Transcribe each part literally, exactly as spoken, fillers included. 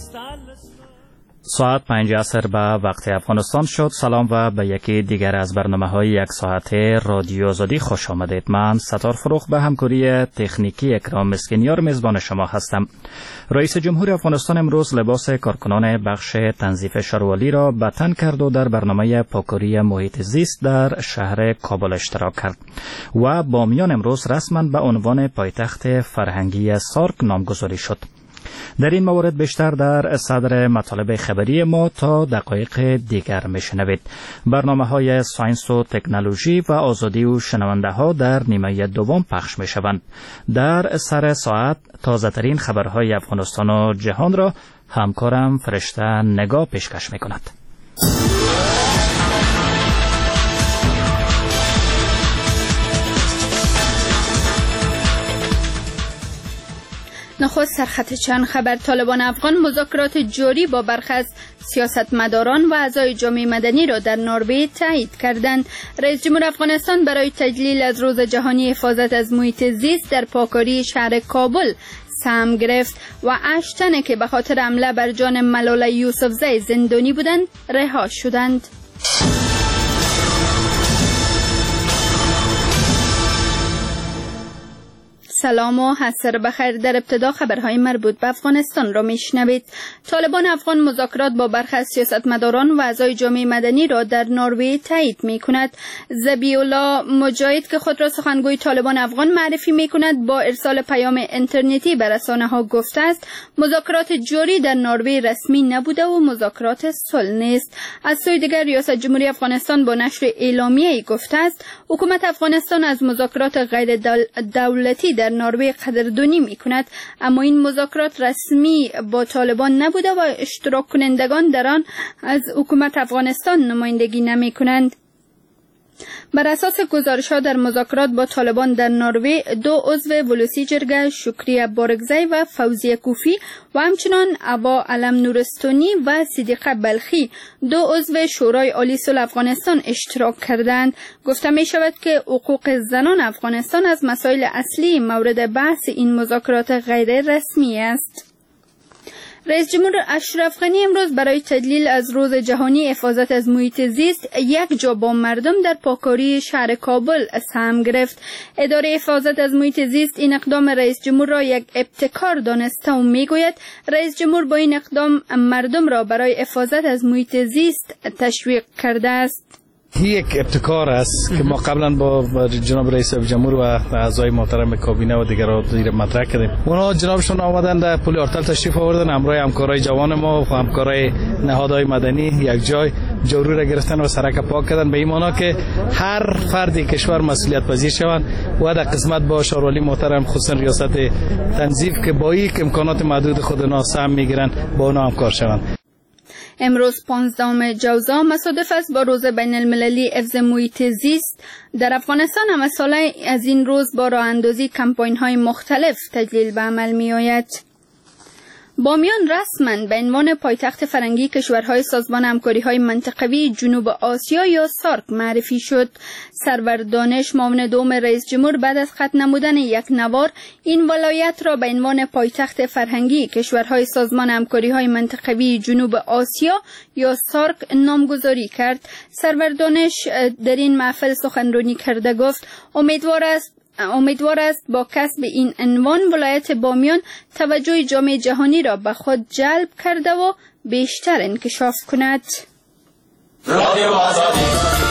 ساعت پنج عصر به وقت افغانستان شد. سلام و به یکی دیگر از برنامه‌های یک ساعته رادیو آزادی خوش آمدید. من ستار فروخ به همکاری تکنیکی اکرام مسکینیار میزبان شما هستم. رئیس جمهور افغانستان امروز لباس کارکنان بخش تنظیف شاروالی را به تن کرد و در برنامه پاکاری محیط زیست در شهر کابل اشتراک کرد و بامیان امروز رسما به عنوان پایتخت فرهنگی سارک نامگذاری شد. در این مورد بیشتر در صدر مطالب خبری ما تا دقایق دیگر میشنوید. برنامه های ساینس و تکنولوژی و آزادی و شنونده ها در نیمه دوم پخش می شوند. در سر ساعت تازه ترین خبرهای افغانستان و جهان را همکارم فرشته نگاه پیشکش می کند. نخست سرخط چند خبر. طالبان افغان مذاکرات جاری با برخی از سیاستمداران و اعضای جامعه مدنی را در نروژ تایید کردند. رئیس جمهور افغانستان برای تجلیل از روز جهانی حفاظت از محیط زیست در پاکاری شهر کابل سهم گرفت و هشت تن که به خاطر حمله بر جان ملاله یوسفزی زندانی بودند رها شدند. سلام و عصر بخیر. در ابتدا خبرهای مربوط به افغانستان را میشنوید. طالبان افغان مذاکرات با برخی از سیاستمداران و اعضای جامعه مدنی را در نروژ تایید میکند. ذبیح‌الله مجاهد که خود را سخنگوی طالبان افغان معرفی میکند با ارسال پیام اینترنتی به رسانه‌ها گفته است مذاکرات جاری در نروژ رسمی نبوده و مذاکرات صلح نیست. از سوی دیگر ریاست جمهوری افغانستان با نشر اعلامیه‌ای گفته است حکومت افغانستان از مذاکرات غیر دولتی در نروژ قدردانی می کند، اما این مذاکرات رسمی با طالبان نبوده و اشتراک کنندگان در آن از حکومت افغانستان نمایندگی نمی کنند. بر اساس گزارش‌ها در مذاکرات با طالبان در نروژ دو عضو ولوسی جرگه شکریه بارگزی و فوزیه کوفی و همچنان ابا علم نورستانی و صدیقه بلخی دو عضو شورای عالی صلح افغانستان اشتراک کردند. گفته می شود که حقوق زنان افغانستان از مسائل اصلی مورد بحث این مذاکرات غیر رسمی است. رئیس جمهور اشرف غنی امروز برای تدلیل از روز جهانی حفاظت از محیط زیست یک جا با مردم در پاکاری شهر کابل سهم گرفت. اداره حفاظت از محیط زیست این اقدام رئیس جمهور را یک ابتکار دانسته و میگوید رئیس جمهور با این اقدام مردم را برای حفاظت از محیط زیست تشویق کرده است. یک ابتکار است که ما قبلا با جناب رئیس جمهور و اعضای محترم کابینه و دیگران زیر مطرح کردیم. اونا جنابشون آمدن در پل آرتل تشریف آوردن، همراه همکارای جوان ما و همکارای نهادهای مدنی یک جای جوری را گرفتن و سرک پاک کردن، به این معنا که هر فردی کشور مسئولیت پذیر شوند و در قسمت با شاروالی محترم خصوصا ریاست تنظیف که با یک امکانات محدود خود اونا سهم میگیرن با اونا همکار شوند. امروز پانزدهم جوزا مصادف است با روز بین المللی حفظ محیط زیست. در افغانستان هم ساله از این روز با راه اندازی کمپاین های مختلف تجلیل به عمل می آید. بامیان رسما به عنوان پایتخت فرهنگی کشورهای سازمان همکاری‌های منطقوی جنوب آسیا یا سارک معرفی شد. سرور دانش معاون دوم رئیس جمهور بعد از خط نمودن یک نوار این ولایت را به عنوان پایتخت فرهنگی کشورهای سازمان همکاری‌های منطقوی جنوب آسیا یا سارک نامگذاری کرد. سرور دانش در این محفل سخنرانی کرده گفت امیدوار است امیدوار است با کسب این عنوان ولایت بامیان توجه جامعه جهانی را به خود جلب کرده و بیشتر انکشاف کند. رادیو آزادی.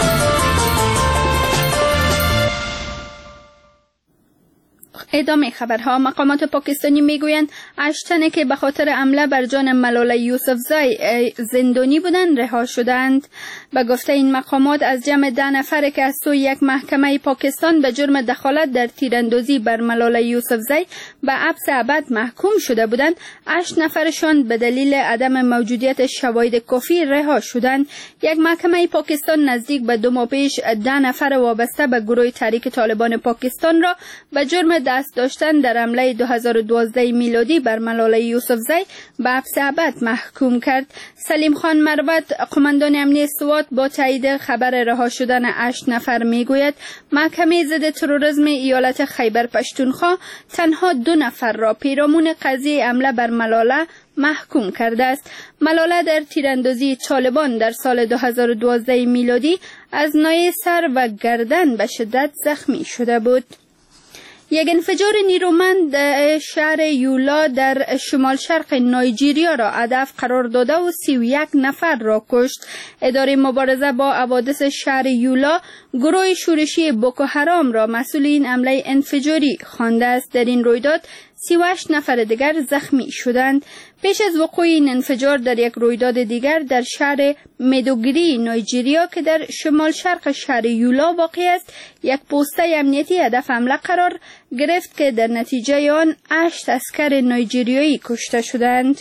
ادامه خبرها. مقامات پاکستانی میگویند هشت تنه که به خاطر حمله بر جان ملاله یوسفزی زندانی بودند رها شدند. به گفته این مقامات از جمع ده نفر که از سوی یک محکمه پاکستان به جرم دخالت در تیراندازی بر ملاله یوسفزی به حبس ابد محکوم شده بودند، هشت نفرشان به دلیل عدم موجودیت شواهد کافی رها شدند. یک محکمه پاکستان نزدیک به دو ماه پیش ده نفر وابسته به گروه تحریک طالبان پاکستان را به جرم دست داشتن در حمله دو هزار و دوازده میلادی بر ملاله یوسفزی به حبس ابد محکوم کرد. سلیم خان مروت، قماندان امنیه سوات، با تایید خبر رها شدن هشت نفر میگوید محکمه ضد تروریسم ایالت خیبر پشتونخوا تنها دو نفر را پیرامون قضیه حمله بر ملاله محکوم کرده است. ملاله در تیراندازی طالبان در سال دو هزار و دوازده میلادی از ناحیه سر و گردن به شدت زخمی شده بود. یک انفجار نیرومند شهر یولا در شمال شرق نایجیریا را هدف قرار داده و سی و یک نفر را کشت. اداره مبارزه با حوادث شهر یولا گروه شورشی بوکو حرام را مسئول این حمله انفجاری خوانده است. در این رویداد سی و هشت نفر دیگر زخمی شدند. پیش از وقوع این انفجار در یک رویداد دیگر در شهر مدوگری نایجیریا که در شمال شرق شهر یولا واقع است، یک پوسته امنیتی هدف حمله قرار گرفت که در نتیجه آن هشت عسکر نایجیریایی کشته شدند.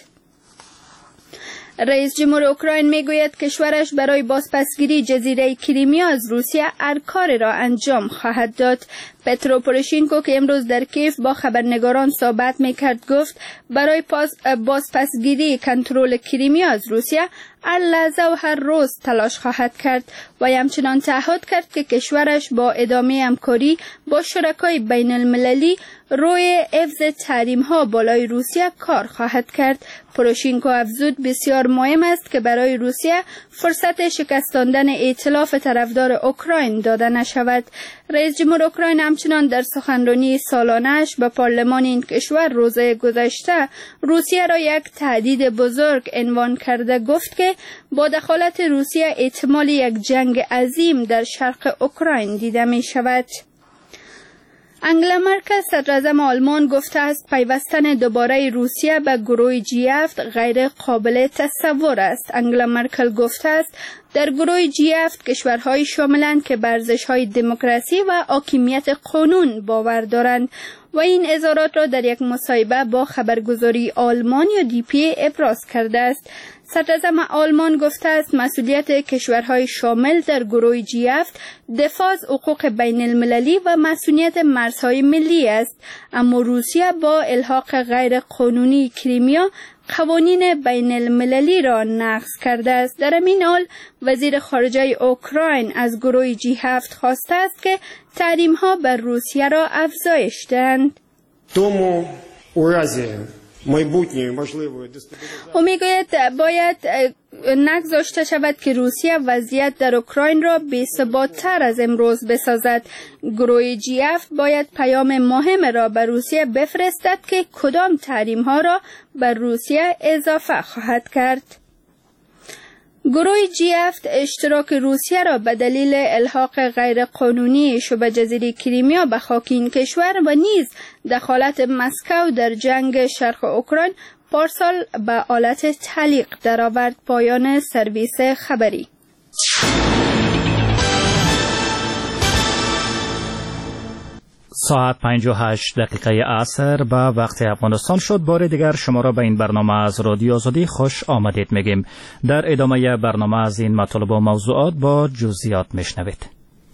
رئیس جمهور اوکراین میگوید کشورش برای بازپسگیری جزیره کریمیا از روسیه هر کاری را انجام خواهد داد. پترو پوروشینکو که امروز در کیف با خبرنگاران صحبت میکرد گفت برای بازپسگیری کنترل کریمیا از روسیه هر لحظه و هر روز تلاش خواهد کرد و همچنان تعهد کرد که کشورش با ادامه همکاری با شرکای بین المللی روی حفظ تحریم ها بالای روسیه کار خواهد کرد. پوروشینکو افزود بسیار مهم است که برای روسیه فرصت شکستاندن ائتلاف طرفدار اوکراین داده نشود. رئیس جمهور اوکراین همچنان در سخنرانی سالانه‌اش به پارلمان این کشور روز گذشته روسیه را یک تهدید بزرگ عنوان کرده گفت که با دخالت روسیه احتمال یک جنگ عظیم در شرق اوکراین دیده می شود. انگلا مرکل صدراعظم آلمان گفته است پیوستن دوباره روسیه به گروه جی هفت غیر قابل تصور است. انگلا مرکل گفته است در گروه جی هفت کشورهای شاملند که بر ارزش‌های دموکراسی و حاکمیت قانون باور دارند و این اظهارات را در یک مصاحبه با خبرگزاری آلمان یا دی پی ابراز کرده است. صدراعظم آلمان گفته است مسئولیت کشورهای شامل در گروه جی هفت دفاع از حقوق بین المللی و مسئولیت مرزهای ملی است، اما روسیه با الحاق غیر قانونی کریمیا قوانین بین المللی را نقض کرده است. در این حال وزیر خارجه اوکراین از گروه جی هفت خواسته است که تحریم ها بر روسیه را افزایش دهند. тому у разі او میگوید باید نگذاشته شود که روسیه وضعیت در اوکراین را بی‌ثبات‌تر از امروز بسازد. گروه جی هفت باید پیام مهم را به روسیه بفرستد که کدام تحریم ها را بر روسیه اضافه خواهد کرد. گروه جی هفت اشتراک روسیه را به دلیل الحاق غیرقانونی شبه جزیره کریمیا به خاک این کشور و نیز دخالت مسکو در جنگ شرق اوکراین پارسال به حالت تعلیق درآورد. پایان سرویس خبری. ساعت پنج و هشت دقیقه عصر به وقت افغانستان شد. بار دیگر شما را به این برنامه از رادیو آزادی خوش آمدید میگیم. در ادامه برنامه از این مطالب و موضوعات با جزئیات میشنوید.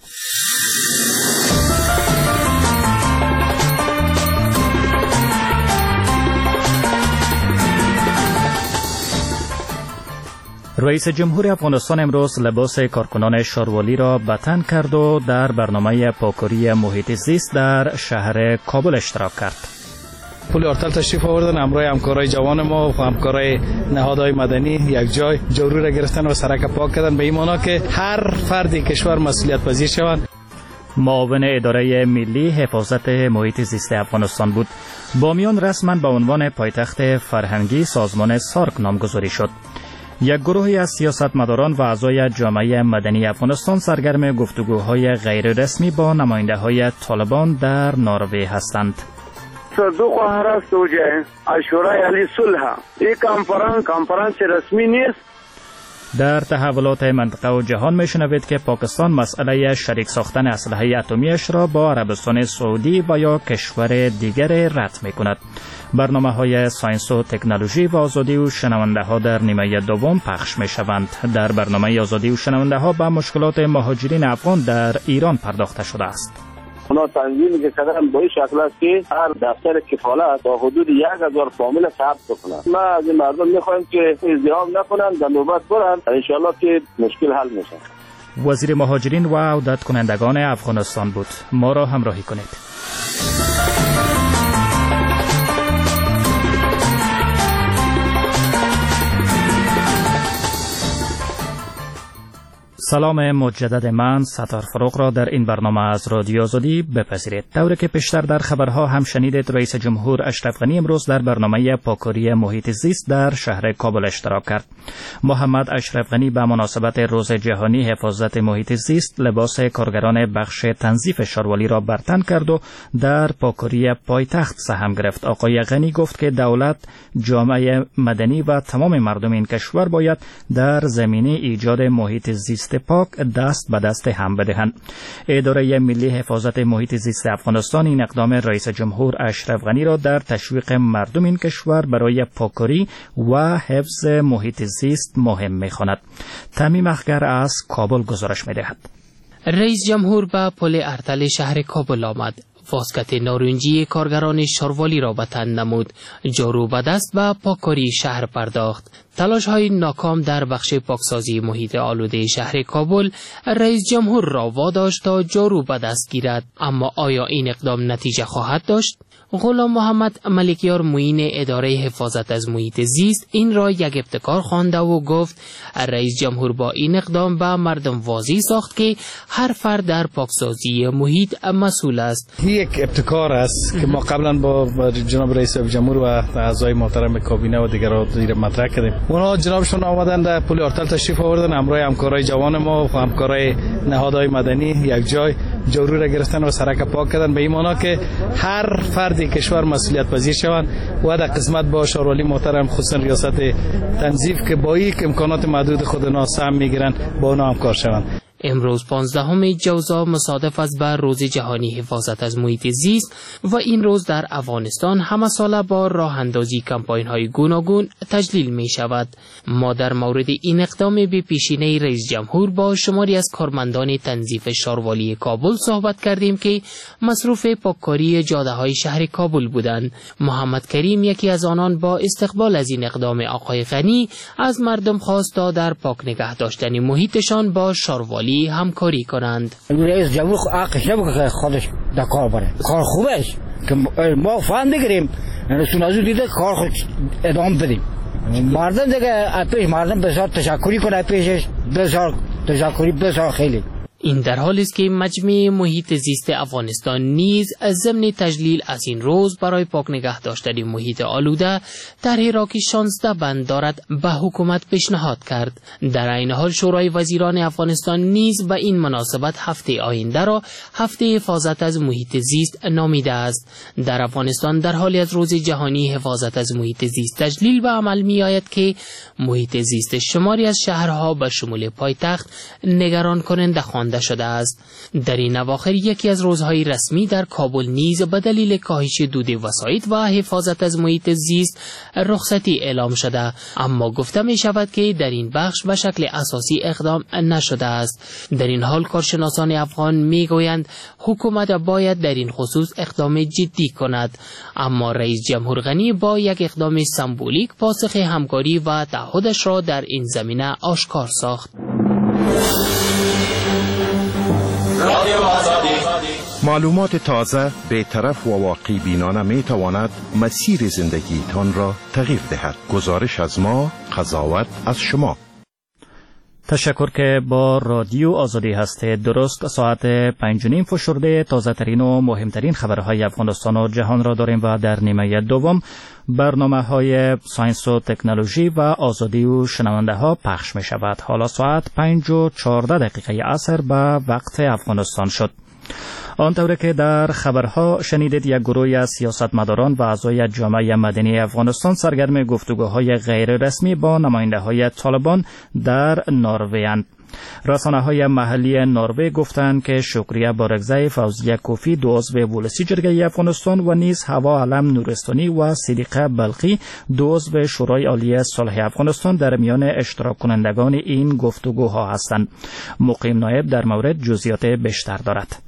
رئیس جمهور افغانستان امروز لباس کارکنان شاروالی را به تن کرد و در برنامه پاکاری محیط زیست در شهر کابل اشتراک کرد. پل آرتل تشریف آوردن، همراه همکارای جوان ما و همکارای نهادهای مدنی یک جای جارو را گرفتن و سرک پاک کردن، به این معنا که هر فردی کشور مسئولیت پذیر شوند. معاون اداره ملی حفاظت محیط زیست افغانستان بود. بامیان رسما به عنوان پایتخت فرهنگی سازمان سارک نامگذاری شد. یک گروهی از سیاستمداران و اعضای جامعه مدنی افغانستان سرگرم گفتگوهای غیر رسمی با نماینده‌های طالبان در نروژ هستند. صدوق و هرست وجه اشورای علی صلح این کنفرانس کنفرانس رسمی نیست. در تحولات منطقه و جهان میشنوید که پاکستان مسئله شریک ساختن اسلحه اتمیش را با عربستان سعودی و یا کشور دیگر رد میکند. برنامه های ساینس و تکنولوژی و آزادی و شنونده ها در نیمه دوم پخش می شوند. در برنامه آزادی و شنونده ها به مشکلات مهاجرین افغان در ایران پرداخته شده است. اونا تنظیمی که کردن با این شکل است که هر دفتر کفالت تا حدود یک هزار فامیل ثبت کنند. ما از این مردم میخوایم که ازدحام نکنند، در نوبت برند، ان شاءالله که مشکل حل میشه. وزیر مهاجرین و عودت کنندگان افغانستان بود. ما را همراهی کنید. سلام مجدد من ستار فروغ را در این برنامه از رادیو آزادی بپذیرید. طوری که پیشتر در خبرها هم شنیدید، رئیس جمهور اشرف غنی امروز در برنامه پاکاری محیط زیست در شهر کابل اشتراک کرد. محمد اشرف غنی به مناسبت روز جهانی حفاظت محیط زیست لباس کارگران بخش تنظیف شاروالی را بر تن کرد و در پاکاری پایتخت سهم گرفت. آقای غنی گفت که دولت، جامعه مدنی و تمام مردم این کشور باید در زمینه ایجاد محیط زیست پاک دست به دست هم بدهند. اداره ملی حفاظت محیط زیست افغانستان این اقدام رئیس جمهور اشرف غنی را در تشویق مردم این کشور برای پاکاری و حفظ محیط زیست مهم می‌خواند. تمیم اخگر از کابل گزارش می‌دهد. رئیس جمهور به پل ارتل شهر کابل آمد. واسکت نارنجی کارگران شاروالی را به تن نمود. جارو به دست و پاککاری شهر پرداخت. تلاش های ناکام در بخش پاکسازی محیط آلوده شهر کابل رئیس جمهور را واداشت تا جارو به دست گیرد. اما آیا این اقدام نتیجه خواهد داشت؟ غلام محمد ملکیار معین اداره حفاظت از محیط زیست این را یک ابتکار خوانده و گفت رئیس جمهور با این اقدام به مردم واضح ساخت که هر فرد در پاکسازی محیط مسئول است. یک ابتکار است که ما قبلا با جناب رئیس جمهور و اعضای محترم کابینه و دیگر زیر مطرح کردیم. اونا جنابشون آمدن در پل ارتل تشریف آوردن، همراه همکارای جوان ما و همکارای نهادهای مدنی یک جای جارو را گرفتن و سرک پاک کردن، به این معنا که هر فردی کشور مسئولیت پذیر شوند و در قسمت با شاروالی محترم خصوصا ریاست تنظیف که با یک امکانات محدود خود اونا سهم میگیرن با اونا همکار شوند. امروز پانزدهم جوزا مصادف است بر روز جهانی حفاظت از محیط زیست و این روز در افغانستان همه ساله با راه اندازی کمپاین های گوناگون تجلیل می شود. ما در مورد این اقدام به پیشینه رئیس جمهور با شماری از کارمندان تنظیف شاروالی کابل صحبت کردیم که مصروف پاککاری جاده های شهر کابل بودند. محمد کریم یکی از آنان با استقبال از این اقدام آقای غنی از مردم خواست تا در پاک نگه داشتن محیطشان با شاروالی همکاری کنند. رئیس جمهور حقش نبود که خودش در کار بره. کار خوبش که ما فهم بگیریم، رسول از دیده کار خود ادامه بدیم. مردم دیگه پیش مردم بسیار تشکری کنه، پیشش بسیار تشکری بسیار خیلی. این در حالی است که مجمع محیط زیست افغانستان نیز از ضمن تجلیل از این روز برای پاک نگه داشتن محیط آلوده طرحی را که شانزده بند دارد به حکومت پیشنهاد کرد. در این حال شورای وزیران افغانستان نیز به این مناسبت هفته آینده را هفته حفاظت از محیط زیست نامیده است. در افغانستان در حالی از روز جهانی حفاظت از محیط زیست تجلیل به عمل می آید که محیط زیست شماری از شهرها به شمول پایتخت نگران کننده خوانده شده است. در این اواخر یکی از روزهای رسمی در کابل نیز به دلیل کاهش دود وسایط و حفاظت از محیط زیست رخصتی اعلام شده، اما گفته می شود که در این بخش به شکل اساسی اقدام نشده است. در این حال کارشناسان افغان می گویند حکومت باید در این خصوص اقدام جدی کند، اما رئیس جمهور غنی با یک اقدام سمبولیک پاسخ همکاری و تعهدش را در این زمینه آشکار ساخت. معلومات تازه، بی‌طرف و واقعی بینانه می تواند مسیر زندگیتان را تغییر دهد. گزارش از ما، قضاوت از شما. تشکر که با رادیو آزادی هستید. درست ساعت پنج و نیم فشرده تازه ترین و مهمترین خبرهای افغانستان و جهان را داریم و در نیمه دوم برنامه های ساینس و تکنولوژی و آزادی و شنونده ها پخش می شود. حالا ساعت پنج و چهارده دقیقه عصر به وقت افغانستان شد. آنطوری که در خبرها شنیدید، یک گروه از سیاستمداران و اعضای جامعه مدنی افغانستان سرگرم گفتگوهای غیر رسمی با نماینده‌های طالبان در نروژ اند. رسانه‌های محلی نروژ گفتند که شکریه بارگزای، فوزیه کوفی دو عضو ولسی جرگه افغانستان و نیز هوا علم نورستانی و صدیقه بلخی دو عضو شورای عالی صلح افغانستان در میان اشتراک کنندگان این گفتگوها هستند. مقیم نایب در مورد جزئیات بیشتر دارد.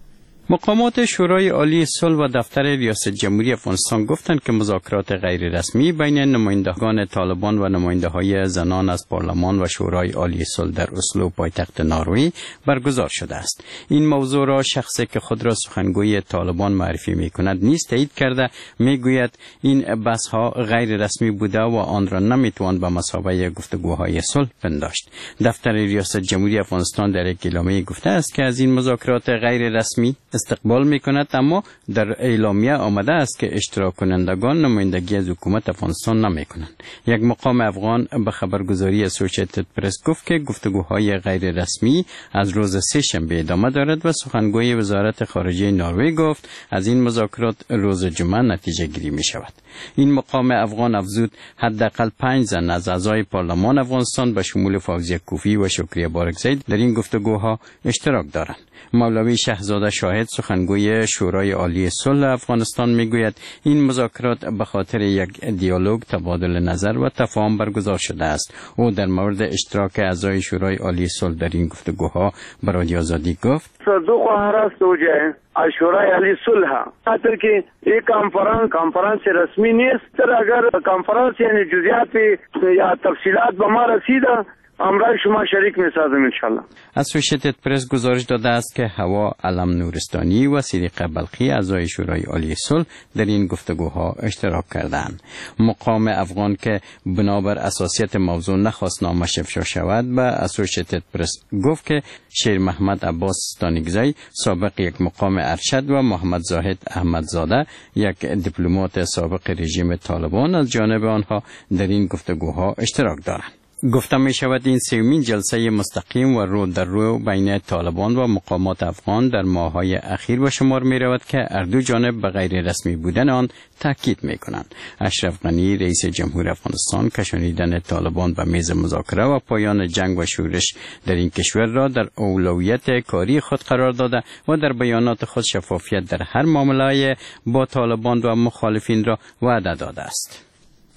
مقامات شورای عالی صلح و دفتر ریاست جمهوری افغانستان گفتند که مذاکرات غیر رسمی بین نمایندگان طالبان و نماینده‌های زنان از پارلمان و شورای عالی صلح در اسلو پایتخت نروژ برگزار شده است. این موضوع را شخصی که خود را سخنگوی طالبان معرفی می‌کند نیز تایید کرده می‌گوید این بحث‌ها غیر رسمی بوده و آن را نمی‌توان به مثابه گفتگوهای صلح پنداشت. دفتر ریاست جمهوری افغانستان در یک اعلامیه گفته است که از این مذاکرات غیر رسمی استقبال می‌کند، اما در اعلامیه آمده است که اشتراک کنندگان نمایندگی از حکومت افغانستان نمی‌کنند. یک مقام افغان به خبرگزاری اسوسییتد پرس گفت که گفتگوهای غیر رسمی از روز سه شنبه ادامه دارد و سخنگوی وزارت خارجه نروژ گفت از این مذاکرات روز جمعه نتیجه گیری می‌شود. این مقام افغان افزود حداقل پنج زن از اعضای پارلمان افغانستان به شمول فوزیه کوفی و شکریه بارکزی در این گفتگوها اشتراک دارند. مولوی شهزاده شاهد سخنگوی شورای عالی صلح افغانستان میگوید این مذاکرات به خاطر یک دیالوگ، تبادل نظر و تفاهم برگزار شده است. او در مورد اشتراک اعضای شورای عالی صلح در این گفتگوها به رادیو آزادی گفت: دو خواهر است وجه از شورای عالی صلح خاطر که یک کنفرانس کنفرانس رسمی نیست. اگر کنفرانس یعنی جزئیات یا تفصیلات به ما رسیده امرای شما شریک می‌سازم انشالله. اسوسییتد پرس گزارش داده است که هوا علم نورستانی و صدیقه بلخی اعضای شورای عالی صلح در این گفتگوها اشتراک کردند. مقام افغان که بنابر اساسیت موضوع نخواست نامش افشا شود به اسوسییتد پرس گفت که شیر محمد عباس ستانگزی سابق یک مقام ارشد و محمد زاهد احمدزاده یک دیپلمات سابق رژیم طالبان از جانب آنها در این گفتگوها اشتراک دارند. گفته می شود این سومین جلسه مستقیم و رو در رو بین طالبان و مقامات افغان در ماه‌های اخیر به شمار می رود که هر دو جانب به غیر رسمی بودن آن تاکید می کنند. اشرف غنی رئیس جمهور افغانستان کشانیدن طالبان به میز مذاکره و پایان جنگ و شورش در این کشور را در اولویت کاری خود قرار داده و در بیانات خود شفافیت در هر معامله با طالبان و مخالفین را وعده داده است.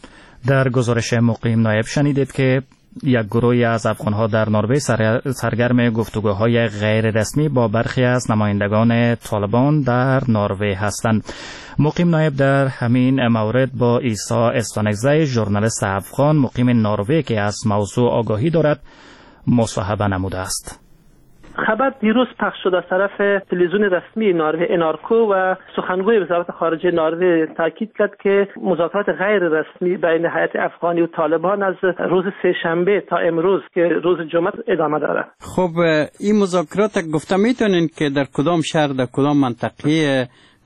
در گزارش مقیم نایب شنیدید که یک گروهی از افغان‌ها در نروژ سرگرم گفتگوهای غیر رسمی با برخی از نمایندگان طالبان در نروژ هستند. مقیم نایب در همین مورد با عیسی استانگزی ژورنالیست افغان مقیم نروژ که از موضوع آگاهی دارد مصاحبه نموده است. خبر دیروز پخش شد از طرف تلویزیون رسمی نروژ انارکو و سخنگوی وزارت خارجه نروژ تاکید کرد که مذاکرات غیر رسمی بین هیئت افغانی و طالبان از روز سه شنبه تا امروز که روز جمعه ادامه دارد. خب این مذاکرات گفته میتونین که در کدام شهر در کدام منطقه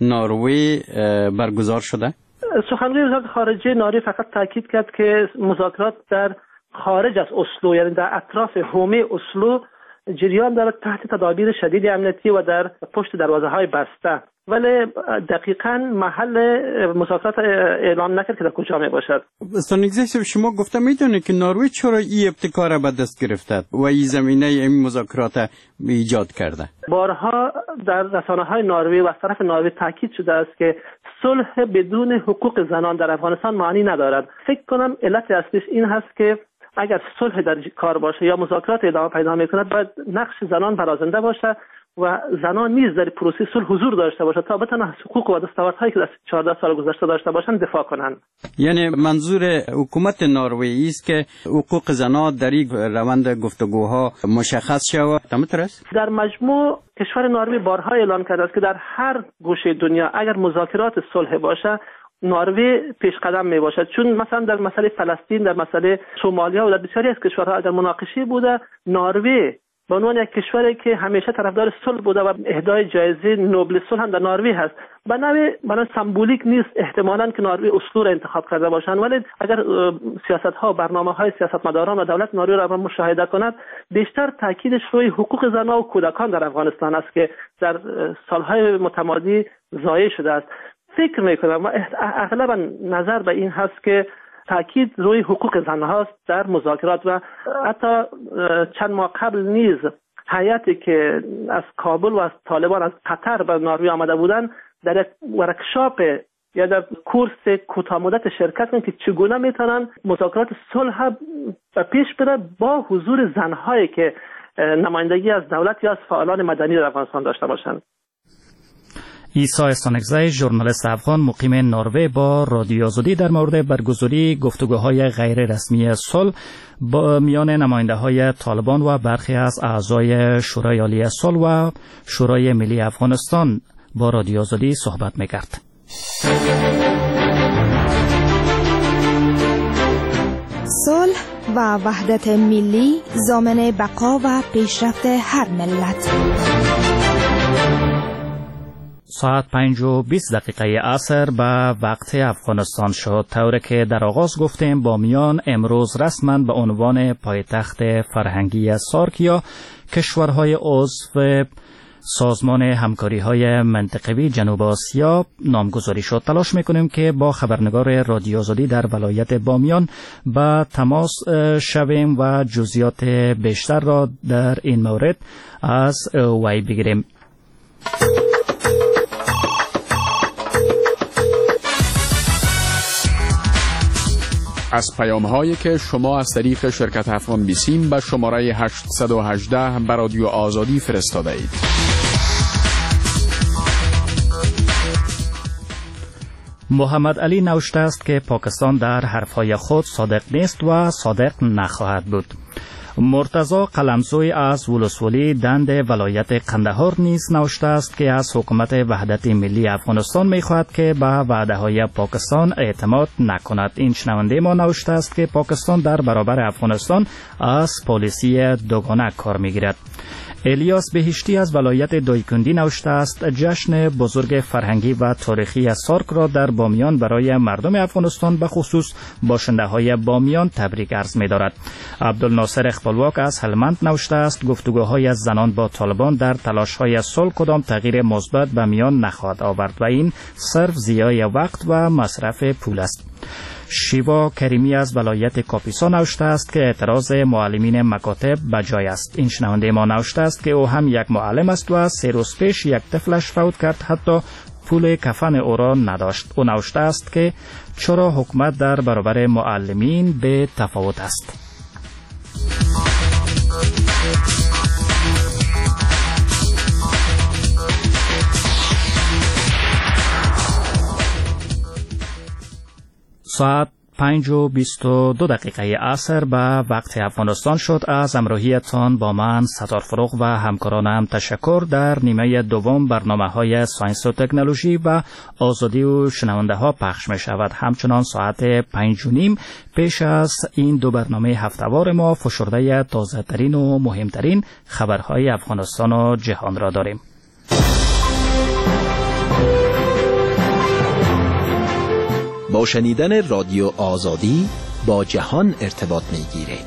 نروژ برگزار شده؟ سخنگوی وزارت خارجه نروژ فقط تاکید کرد که مذاکرات در خارج از اسلو یعنی در اطراف حومه اسلو جریان دارد تحت تدابیر شدید امنیتی و در پشت دروازه های بسته، ولی دقیقاً محل مذاکرات اعلام نکرد که در کجا می باشد. استانگزی شما گفته میدونید که نروژ چرا این ابتکار به دست گرفته و این زمینه این مذاکرات ایجاد کرده؟ بارها در رسانه های نروژ و از طرف نروژ تاکید شده است که صلح بدون حقوق زنان در افغانستان معنی ندارد. فکر کنم علت اصلیش این هست که اگر صلح در کار باشه یا مذاکرات ادامه پیدا میکند باید نقش زنان برازنده باشه و زنان نیز در پروسه صلح حضور داشته باشه تا بتوانند از حقوق و دستاوردهایی که در چهارده سال گذشته داشته باشند دفاع کنند. یعنی منظور حکومت نروژ است که حقوق زنان در این روند گفتگوها مشخص شود. تمترس در مجموع کشور نروژ بارها اعلام کرده است که در هر گوشه دنیا اگر مذاکرات صلح باشه نروژ پیش قدم می باشد، چون مثلا در مسئله فلسطین، در مسئله سومالیا و در بسیاری از کشورها اگر مناقشه بوده نروژ به عنوان یک کشوری که همیشه طرفدار صلح بوده و اهدای جایزه نوبل صلح هم در نروژ هست، به نوع برای سمبولیک نیست احتمالاً که نروژ اسلو را انتخاب کرده باشند، ولی اگر سیاست ها و برنامه های سیاستمداران و دولت نروژ را مشاهده کند بیشتر تاکیدش روی حقوق زنان و کودکان در افغانستان است که در سالهای متمادی ضایع شده است. فکر میکنم و اغلبا نظر به این هست که تاکید روی حقوق زن هاست در مذاکرات و حتی چند ماه قبل نیز هیئتی که از کابل و از طالبان از قطر به نروژ آمده بودند در یک ورکشاپ یا در کورس کوتاه مدت شرکت کردند که چگونه میتونن مذاکرات صلح به پیش بره با حضور زنهایی که نمایندگی از دولت یا از فعالان مدنی در افغانستان داشته باشند. عیسی استانکزی ژورنالیست افغان مقیم نروژ با رادیو آزادی در مورد برگزاری گفتگوهای غیر رسمی صلح با میان نماینده‌های طالبان و برخی از اعضای شورای عالی صلح و شورای ملی افغانستان با رادیو آزادی صحبت می‌کرد. صلح و وحدت ملی ضامن بقا و پیشرفت هر ملت. ساعت پنج و بیست دقیقه عصر به وقت افغانستان شد. طوری که در آغاز گفتیم بامیان امروز رسما به عنوان پایتخت فرهنگی سارک یا کشورهای عضو سازمان همکاری‌های منطقوی جنوب آسیا نامگذاری شد. تلاش می‌کنیم که با خبرنگار رادیو آزادی در ولایت بامیان به تماس شویم و جزئیات بیشتر را در این مورد از وی بگیریم. از پیام‌هایی که شما از طریق شرکت افغان بیسیم به شماره هشتصد و هجده به رادیو آزادی فرستاده اید. محمد علی نوشته است که پاکستان در حرفهای خود صادق نیست و صادق نخواهد بود. مرتضی قلمزوی از ولسوالی دند ولایت قندهار نیز نوشته است که از حکومت وحدت ملی افغانستان می‌خواهد که به وعده‌های پاکستان اعتماد نکند. این شنونده ما نوشته است که پاکستان در برابر افغانستان از پالیسی دوگانه کار می‌گیرد. الیاس بهشتی از ولایت دایکندی نوشته است جشن بزرگ فرهنگی و تاریخی سارک را در بامیان برای مردم افغانستان به خصوص باشنده های بامیان تبریک عرض می دارد. عبدالناصر اقبالواک از هلمند نوشته است گفتگوهای از زنان با طالبان در تلاش های صلح کدام تغییر مثبت به میان نخواهد آورد و این صرف ضیاع وقت و مصرف پول است. شیوا کریمی از ولایت کاپیسا نوشته است که اعتراض معلمین مکاتب بجای است. این شنونده ما نوشته است که او هم یک معلم است و سه روز پیش یک طفلش فوت کرد، حتی پول کفن او را نداشت. او نوشته است که چرا حکومت در برابر معلمین به تفاوت است. ساعت پنج و بیست و دو دقیقه عصر به وقت افغانستان شد. از همراهیتان با من ستار فروغ و همکارانم تشکر. در نیمه دوم برنامه های ساینس و تکنولوژی و آزادی و شنونده ها پخش می شود. همچنان ساعت پنج و نیم پیش از این دو برنامه هفته‌وار ما فشرده تازه ترین و مهمترین خبرهای افغانستان و جهان را داریم. با شنیدن رادیو آزادی با جهان ارتباط می گیرید.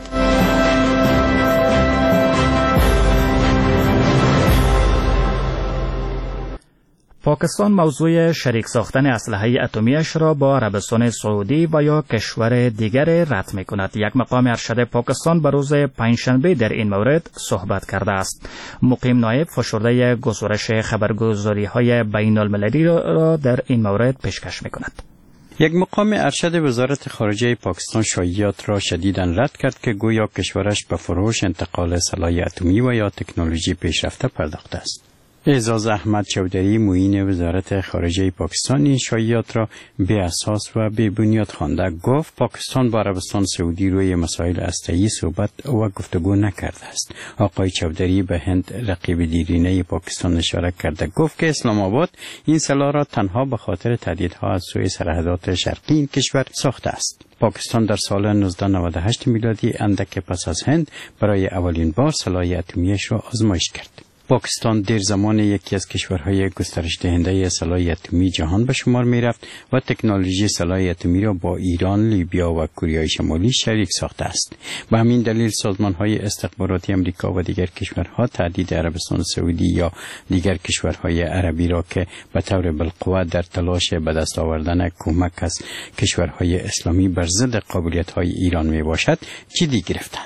پاکستان موضوع شریک ساختن اسلحه اتمیش را با عربستان سعودی و یا کشور دیگر رد می کند. یک مقام ارشد پاکستان به روز پنجشنبه در این مورد صحبت کرده است. مقیم نایب فشرده گزارش خبرگزاری های بین المللی را در این مورد پیشکش می کند. یک مقام ارشد وزارت خارجه پاکستان شایعات را شدیداً رد کرد که گویا کشورش به فروش انتقال سلاح اتمی و یا تکنولوژی پیشرفته پرداخته است. اعزاز احمد چودری معین وزارت خارجه پاکستان این شایعات را بی اساس و بی بنیاد خوانده. گفت پاکستان با عربستان سعودی روی مسائل هسته‌ای صحبت و گفتگو نکرده است. آقای چودری به هند رقیب دیرینه پاکستان اشاره کرده. گفت که اسلام آباد این سلاح را تنها به خاطر تهدیدها از سوی سرحدات شرقی این کشور ساخته است. پاکستان در سال نوزده نود و هشت میلادی اندک پس از هند برای اولین بار سلاح اتمیش را آزمایش کرد. پاکستان در زمان یکی از کشورهای گسترش دهنده سلاح اتمی جهان به شمار می رفت و تکنولوژی سلاح اتمی را با ایران، لیبیا و کره شمالی شریک ساخته است. به همین دلیل سازمانهای استخباراتی امریکا و دیگر کشورها تهدید عربستان سعودی یا دیگر کشورهای عربی را که به طور بالقوه در تلاش به دست آوردن کمک از کشورهای اسلامی بر ضد قابلیت‌های ایران می باشد جدی گرفتند.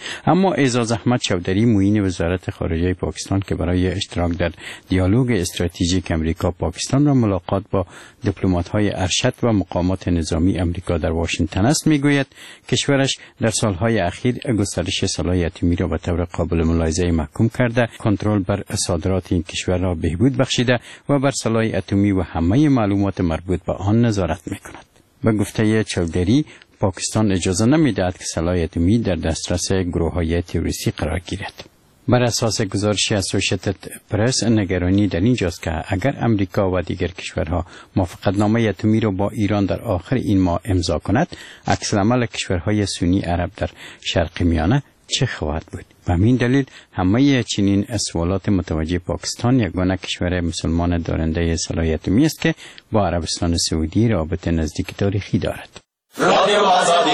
اما اعزاز احمد چودری معین وزارت خارجه پاکستان که برای اشتراک در دیالوگ استراتژیک امریکا پاکستان و ملاقات با دیپلمات‌های ارشد و مقامات نظامی امریکا در واشنگتن است میگوید کشورش در سالهای اخیر گسترش سلاح اتمی را به طور قابل ملاحظه محکوم کرده، کنترل بر صادرات این کشور را بهبود بخشیده و بر سلاح اتمی و همه معلومات مربوط به آن نظارت میکند. به گفته چودری پاکستان اجازه نمیدهد که سلاح اتمی در دسترس گروه‌های تروریستی قرار گیرد. بر اساس گزارش اسوسییتد پرس نگرانی در اینجاست که اگر امریکا و دیگر کشورها موافقتنامه اتمی را با ایران در آخر این ماه امضا کند، عکس‌العمل کشورهای سنی عرب در شرق میانه چه خواهد بود؟ به همین دلیل همه چنین سوالات متوجه پاکستان یگانه کشور مسلمان دارنده سلاح اتمی است که با عربستان سعودی رابطه نزدیک تاریخی دارد. رادیو آزادی.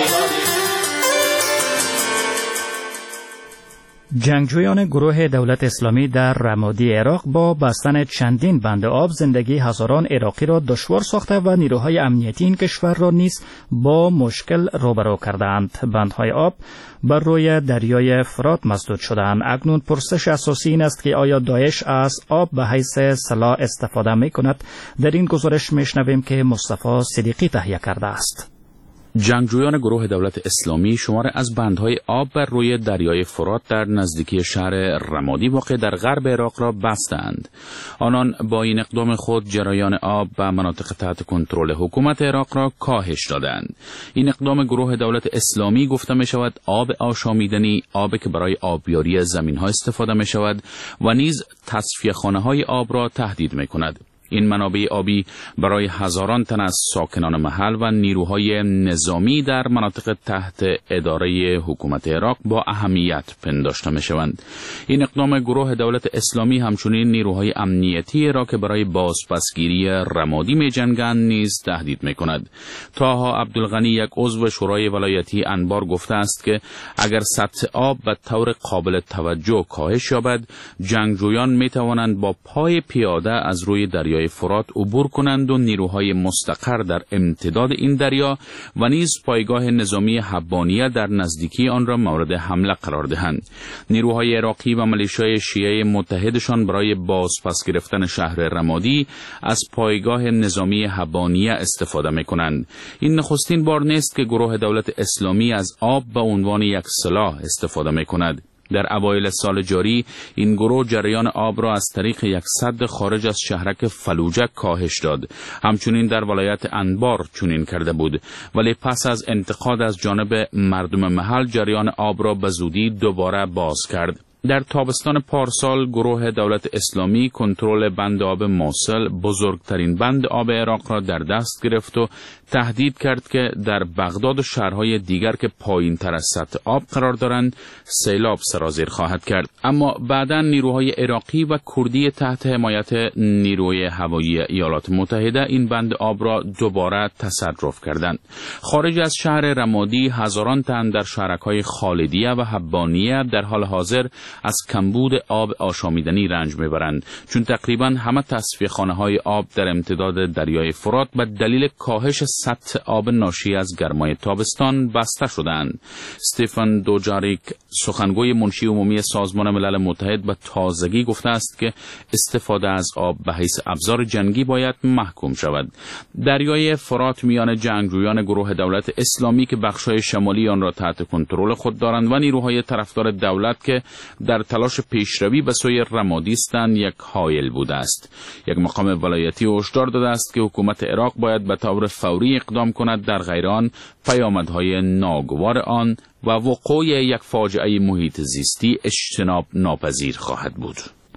جنگجویان گروه دولت اسلامی در رمادی عراق با بستن چندین بند آب زندگی هزاران عراقی را دشوار ساخته و نیروهای امنیتی این کشور را نیز با مشکل روبرو کردند. بندهای آب بر روی دریای فرات مسدود شدند. اکنون پرسش اساسی این است که آیا داعش از آب به حیث سلاح استفاده می کند؟ در این گزارش می شنویم که مصطفی صدیقی تهیه کرده است. جنگجویان گروه دولت اسلامی شمار از بندهای آب بر روی دریای فرات در نزدیکی شهر رمادی واقع در غرب عراق را بستند. آنان با این اقدام خود جریان آب به مناطق تحت کنترل حکومت عراق را کاهش دادند. این اقدام گروه دولت اسلامی گفته می شود آب آشامیدنی، آبی که برای آبیاری زمین‌ها استفاده می شود و نیز تصفیه خانه‌های آب را تهدید می کند. این منابع آبی برای هزاران تن از ساکنان محل و نیروهای نظامی در مناطق تحت اداره حکومت عراق با اهمیت پنداشته می شوند. این اقدام گروه دولت اسلامی همچنین نیروهای امنیتی عراق برای بازپسگیری رمادی می جنگند نیز تهدید می کند. طاها عبدالغنی یک عضو شورای ولایتی انبار گفته است که اگر سطح آب به طور قابل توجه کاهش یابد، جنگجویان می توانند با پای پیاده از روی دریای فرات عبور کنند و نیروهای مستقر در امتداد این دریا و نیز پایگاه نظامی حبانیه در نزدیکی آن را مورد حمله قرار دهند. نیروهای عراقی و ملیشیای شیعه متحدشان برای بازپس گرفتن شهر رمادی از پایگاه نظامی حبانیه استفاده می کنند. این نخستین بار نیست که گروه دولت اسلامی از آب به عنوان یک سلاح استفاده می کند. در اوایل سال جاری این گروه جریان آب را از طریق یک سد خارج از شهرک فلوجه کاهش داد. همچنین در ولایت انبار چنین کرده بود، ولی پس از انتقاد از جانب مردم محل جریان آب را به زودی دوباره باز کرد. در تابستان پارسال گروه دولت اسلامی کنترل بند آب موصل، بزرگترین بند آب عراق را در دست گرفت و تهدید کرد که در بغداد و شهرهای دیگر که پایین تر از سطح آب قرار دارند سیلاب سرازیر خواهد کرد. اما بعداً نیروهای عراقی و کردی تحت حمایت نیروی هوایی ایالات متحده این بند آب را دوباره تصرف کردند. خارج از شهر رمادی هزاران تن در شهرک‌های خالدیه و حبانیه در حال حاضر از کمبود آب آشامیدنی رنج میبرند، چون تقریبا همه تصفیه خانه های آب در امتداد دریای فرات به دلیل کاهش سطح آب ناشی از گرمای تابستان بسته شدند. استیفن دوجاریک سخنگوی منشی عمومی سازمان ملل متحد به تازگی گفته است که استفاده از آب به حیث ابزار جنگی باید محکوم شود. دریای فرات میان جنگجویان گروه دولت اسلامی که بخش‌های شمالی آن را تحت کنترل خود دارند و نیروهای طرفدار دولت که در تلاش پیشروی به سوی رمادی هستند یک حائل بوده است. یک مقام ولایتی هشدار داده است که حکومت عراق باید به طور فوری اقدام کند، در غیر آن پیامدهای ناگوار آن و وقوع یک فاجعه محیط زیستی اجتناب ناپذیر خواهد بود.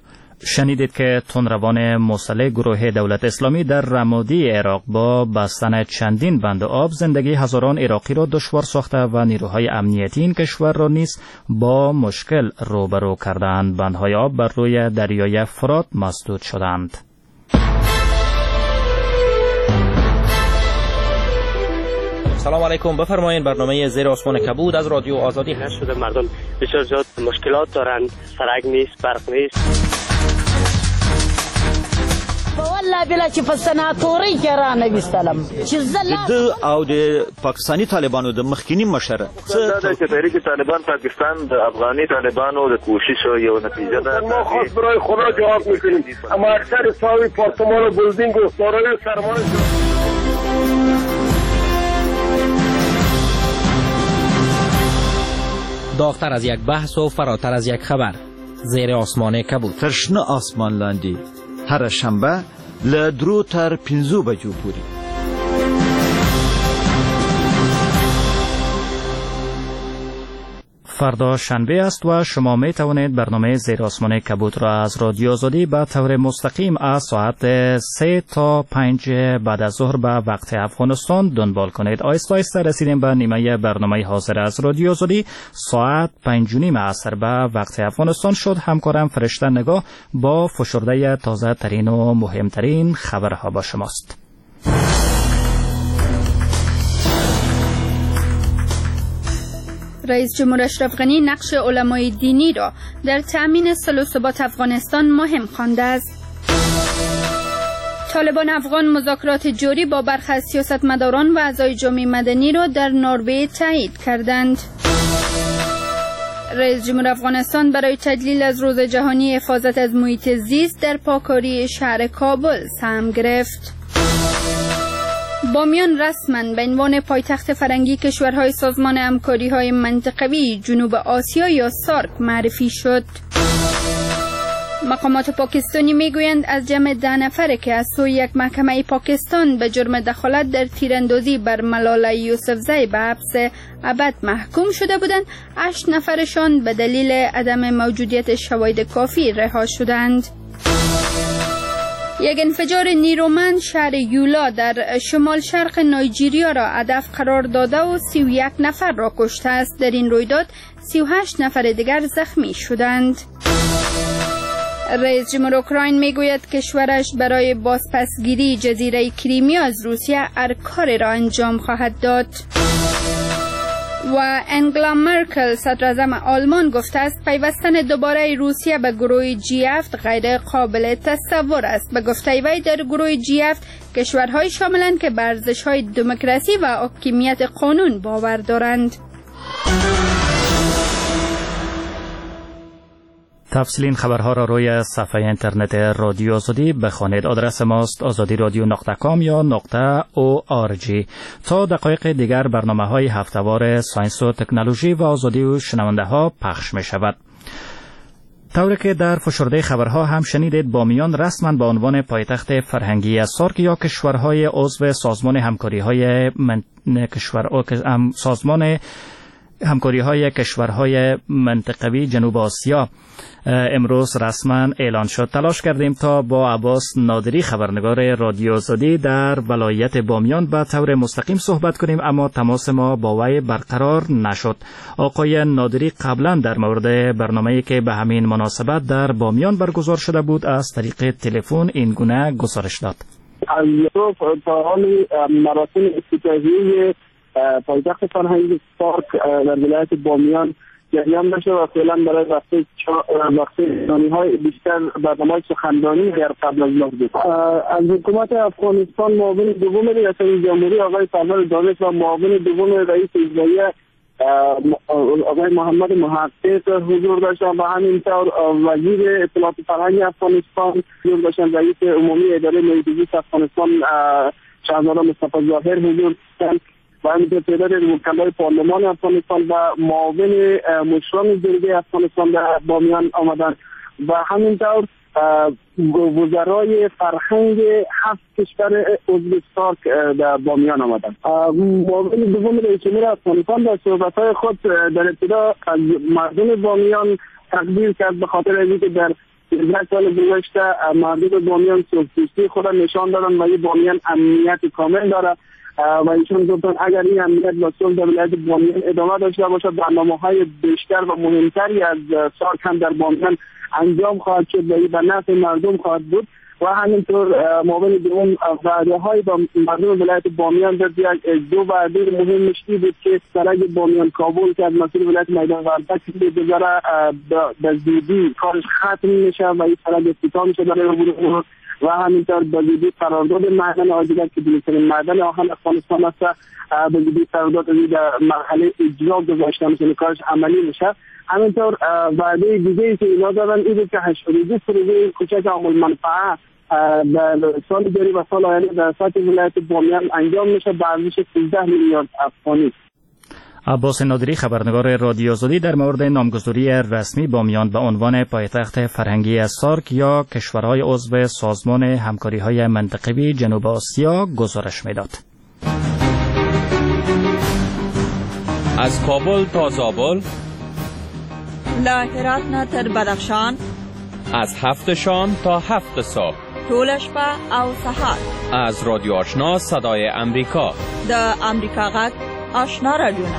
شنیدید که تندروان مسلح گروه دولت اسلامی در رمادی عراق با بستن چندین بند آب زندگی هزاران عراقی را دشوار ساخته و نیروهای امنیتی این کشور را نیز با مشکل روبرو کردند. بندهای آب بر روی دریای فرات مسدود شدند. سلام علیکم، بفرمایید. برنامه زیر آسمان کبود از رادیو آزادی هست. شده مردم بسیار زیاد مشکلات دارند، سرک نیست، برق نیست. والله بلا چې په سناتوري کې را نویستلم چې زه او د پاکستاني طالبانو د مخکینی مشر څه د تحریک طالبان پاکستان د افغاني طالبانو د کوشش یو نتیجه ده. ما خاص برای خدا جواب میکنیم، اما اکثر ساوی پارتمان و بلدینگ و سارای سرمان داغتر از یک بحث و فراتر از یک خبر، زیر آسمان کبود. ترشنه آسمان لاندی هر شنبه لدرو تر پنزو بجو پوری. فردا شنبه است و شما می توانید برنامه زیر آسمان کبود را از رادیو آزادی به طور مستقیم از ساعت سه تا پنج بعد از ظهر به وقت افغانستان دنبال کنید. آیسته آیسته رسیدیم به نیمه برنامه حاضر از رادیو آزادی. ساعت پنج و نیم عصر به وقت افغانستان شد. همکارم فرشته نگاه با فشرده تازه ترین و مهمترین خبرها با شماست. رئیس جمهور اشرف غنی نقش علمای دینی را در تأمین صلح و ثبات افغانستان مهم خوانده است. طالبان افغان مذاکرات جوری با برخی از سیاستمداران و اعضای جامعه مدنی را در نروژ تایید کردند. رئیس جمهور افغانستان برای تدلیل از روز جهانی حفاظت از محیط زیست در پاکاری شهر کابل سهم گرفت. بامیان رسما به عنوان پایتخت فرنگی کشورهای سازمان همکاری‌های منطقوی جنوب آسیا یا سارک معرفی شد. مقامات پاکستانی میگویند از جمع ده نفره که از سوی یک محکمه پاکستان به جرم دخالت در تیراندازی بر ملاله یوسفزئی به حبس ابد محکوم شده بودند، هشت نفرشان به دلیل عدم موجودیت شواهد کافی رها شدند. یک انفجار نیرومند شهر یولا در شمال شرق نایجیریا را هدف قرار داده و سی و یک نفر را کشته است. در این رویداد سی و هشت نفر دیگر زخمی شدند. رئیس جمهور اوکراین میگوید کشورش برای بازپسگیری جزیره کریمیا از روسیه هر کاری را انجام خواهد داد. و انگلا مرکل صدراعظم آلمان گفته است پیوستن دوباره روسیه به گروه جی هفت غیر قابل تصور است. به گفته وی در گروه جی هفت کشورهای شاملند که به ارزش‌های دموکراسی و حاکمیت قانون باور دارند. تفصیل این خبرها را روی صفحه اینترنت رادیو آزادی بخوانید. آدرس ماست آزادی رادیو نقطه کام یا نقطه او آر جی. تا دقایق دیگر برنامه های هفتهوار ساینس و تکنولوژی و آزادی و شنونده ها پخش می شود. طوری که در فشرده خبرها هم شنیدید، بامیان رسما به عنوان پایتخت فرهنگی از سارک یا کشورهای عضو سازمان همکاری های من... کشور سازمان همکاری های کشورهای منطقوی جنوب آسیا امروز رسما اعلان شد. تلاش کردیم تا با عباس نادری خبرنگار رادیو آزادی در ولایت بامیان به طور مستقیم صحبت کنیم، اما تماس ما با وی برقرار نشد. آقای نادری قبلا در مورد برنامه‌ای که به همین مناسبت در بامیان برگزار شده بود از طریق تلفن این گونه گزارش داد. از تا حال مراسم افتتاحیه پایتخت فرهنگی سارک در ولایت بامیان جریان داشته و فعلا برای وقتی وقتی های بیشتر برنامه سخنرانی در قبل از ظهر بود. از حکومت افغانستان معاون دوم ریاست جمهوری آقای سرور دانش و معاون دوم رئیس اجرایی آقای محمد محقق حضور داشتن و همینطور وزیر اطلاعات فرهنگی افغانستان حضور داشتن، رئیس عمومی اداره محیط زیست افغانستان شهزاده مصطفی ظاهر حضور داشتن و همینطور تعداد وکلای پارلمان افغانستان و معاون مشران جرگه افغانستان در بامیان آمدند و همینطور وزرای فرهنگ هفت کشور عضو سارک در بامیان آمدند. معاون دوم رئیس جمهور افغانستان در صحبت‌های خود در ابتدا از مردم بامیان تقدیر کرد به خاطر اینکه در یک سال گذشته مردم بامیان صلح‌جویی خود نشان دادند و این بامیان امنیت کامل دارد و ایشون گفتن اگر این امنیت و صلح در ولایت بامیان ادامه داشته باشد برنامه‌های بیشتر و مهمتری از سارک هم در بامیان انجام خواهد شد و به نفع مردم خواهد بود و همینطور معاون دوم وعده‌های با مردم ولایت بامیان داد. یک دو وعده مهم مشتی بود که سرک بامیان کابل که از مسیر ولایت میدان وردک بگذره به زودی کارش ختم میشه و این سرک افتتاح میشه برای عبور و همینطور به وجود قرارداد معدن آجیلک که بزرگترین معدن آهن افغانستان است، به وجود قرارداد در مرحله اجرا گذاشته میشه، کارش عملی میشه. همینطور وعده دیگه که اینا دارن اینه که هشتاد و دو پروژه کوچک عامل منفعه در سال جاری و سال آینده در سطح ولایت بامیان انجام میشه به ارزش سیزده میلیارد افغانی. عباس نادری، خبرنگار رادیو آزادی، در مورد نامگذاری رسمی بامیان به عنوان پایتخت فرهنگی از سارک یا کشورهای عضو سازمان همکاری‌های منطقوی جنوب آسیا گزارش میداد. از کابل تا زابل، له هرات نه تر بدخشان، از هفت شام تا هفت صبح، ټول شپه او سهار، از رادیو آشنا صدای امریکا، د امریکا غږ آشنا رادیونا.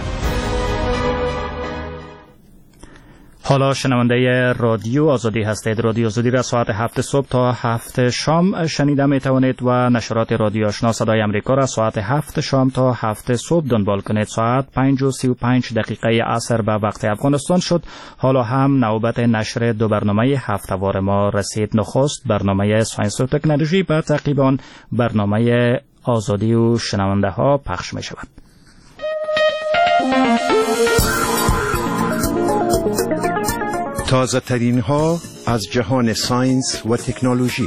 حالا شنونده رادیو آزادی هستید. رادیو آزادی را ساعت هفت صبح تا هفت شام شنیده می توانید و نشرات رادیو آشنا صدای امریکا را ساعت هفت شام تا هفت صبح دنبال کنید. ساعت پنج و سی و پنج دقیقه عصر به وقت افغانستان شد. حالا هم نوبت نشر دو برنامه هفته‌وار ما رسید. نخست برنامه ساینس و تکنولوژی، بعد تعقیب آن برنامه آزادی و شنونده ها پخش می شود. تازه ترین ها از جهان ساینس و تکنولوژی.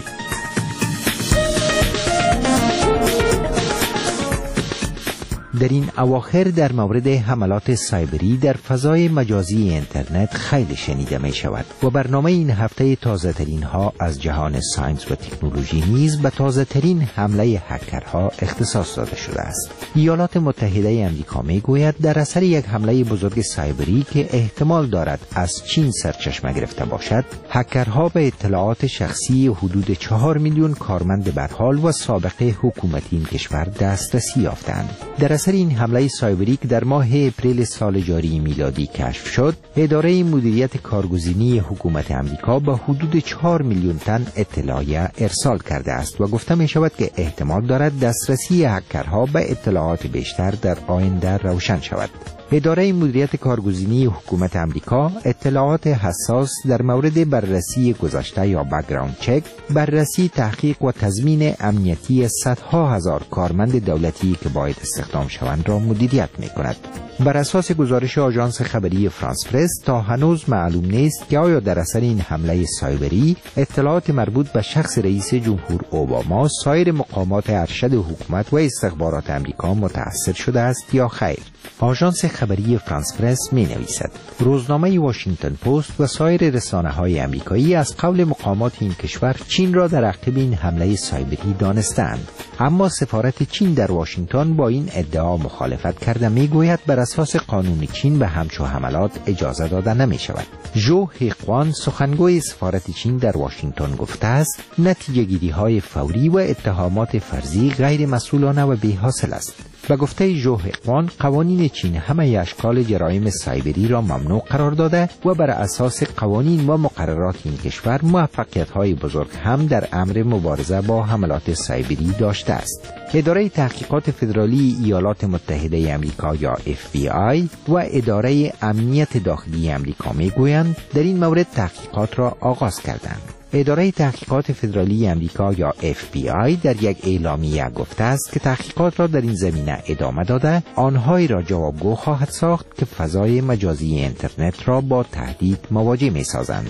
در این اواخر در مورد حملات سایبری در فضای مجازی اینترنت خیلی شنیده می شود و برنامه این هفته تازه ترین ها از جهان ساینس و تکنولوژی نیز به تازه ترین حمله هکرها اختصاص داده شده است. ایالات متحده آمریکا می گوید در اثر یک حمله بزرگ سایبری که احتمال دارد از چین سرچشمه گرفته باشد، هکرها به اطلاعات شخصی حدود چهار میلیون کارمند بدحال و سابقه حکومتی این کشور دسترسی یافتند. در اثر این حمله سایبری که در ماه اپریل سال جاری میلادی کشف شد، اداره مدیریت کارگزینی حکومت آمریکا به حدود چهار میلیون تن اطلاعیه ارسال کرده است و گفته می شود که احتمال دارد دسترسی هکرها به اطلاعات بیشتر در آینده روشن شود. اداره مدیریت کارگزینی حکومت آمریکا اطلاعات حساس در مورد بررسی گذشته یا بک‌گراند چک، بررسی تحقیق و تضمین امنیتی صدها هزار کارمند دولتی که باید استخدام شوند را مدیریت می کند. بر اساس گزارش آژانس خبری فرانس پرس تا هنوز معلوم نیست که آیا در اثر این حمله سایبری اطلاعات مربوط به شخص رئیس جمهور اوباما، سایر مقامات ارشد حکومت و استخبارات آمریکا متأثر شده است یا خیر. آژانس خبری فرانس پرس می نویسد روزنامه واشنگتن پست و سایر رسانه های آمریکایی از قول مقامات این کشور چین را در عقب این حمله سایبری دانستند، اما سفارت چین در واشنگتن با این ادعا مخالفت کرده می گوید بر اساس قانون چین به همچو حملات اجازه داده نمی شود. جو هیقوان، سخنگوی سفارت چین در واشنگتن، گفته است نتیجه گیری های فوری و اتهامات فرضی غیر مسئولانه و بی حاصل است. به گفته جو هیقوان، قوانین چین همه اشکال جرایم سایبری را ممنوع قرار داده و بر اساس قوانین و مقررات این کشور موفقیت های بزرگ هم در امر مبارزه با حملات سایبری داشته است. اداره تحقیقات فدرالی ایالات متحده آمریکا یا اف بی آی و اداره امنیت داخلی آمریکا میگویند در این مورد تحقیقات را آغاز کردند. اداره تحقیقات فدرالی آمریکا یا اف بی آی در یک اعلامیه گفته است که تحقیقات را در این زمینه ادامه داده آنهایی را جوابگو خواهد ساخت که فضای مجازی اینترنت را با تهدید مواجه می سازند.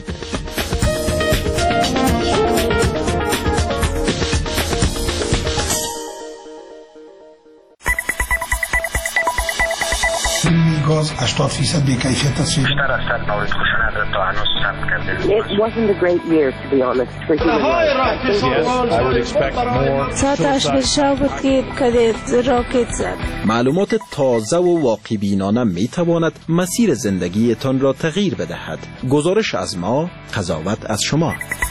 گاز هشتاد درصد بی کیفیت است. بیشتر از صد مورد خشونت تا هنوز ثبت کرده. It wasn't a great year to be honest for human rights. Yes, I would expect more. ساعتش بشه بود که کدید راکت زد. معلومات تازه و واقع بینانه می تواند مسیر زندگیتان را تغییر بدهد. گزارش از ما، قضاوت از شما.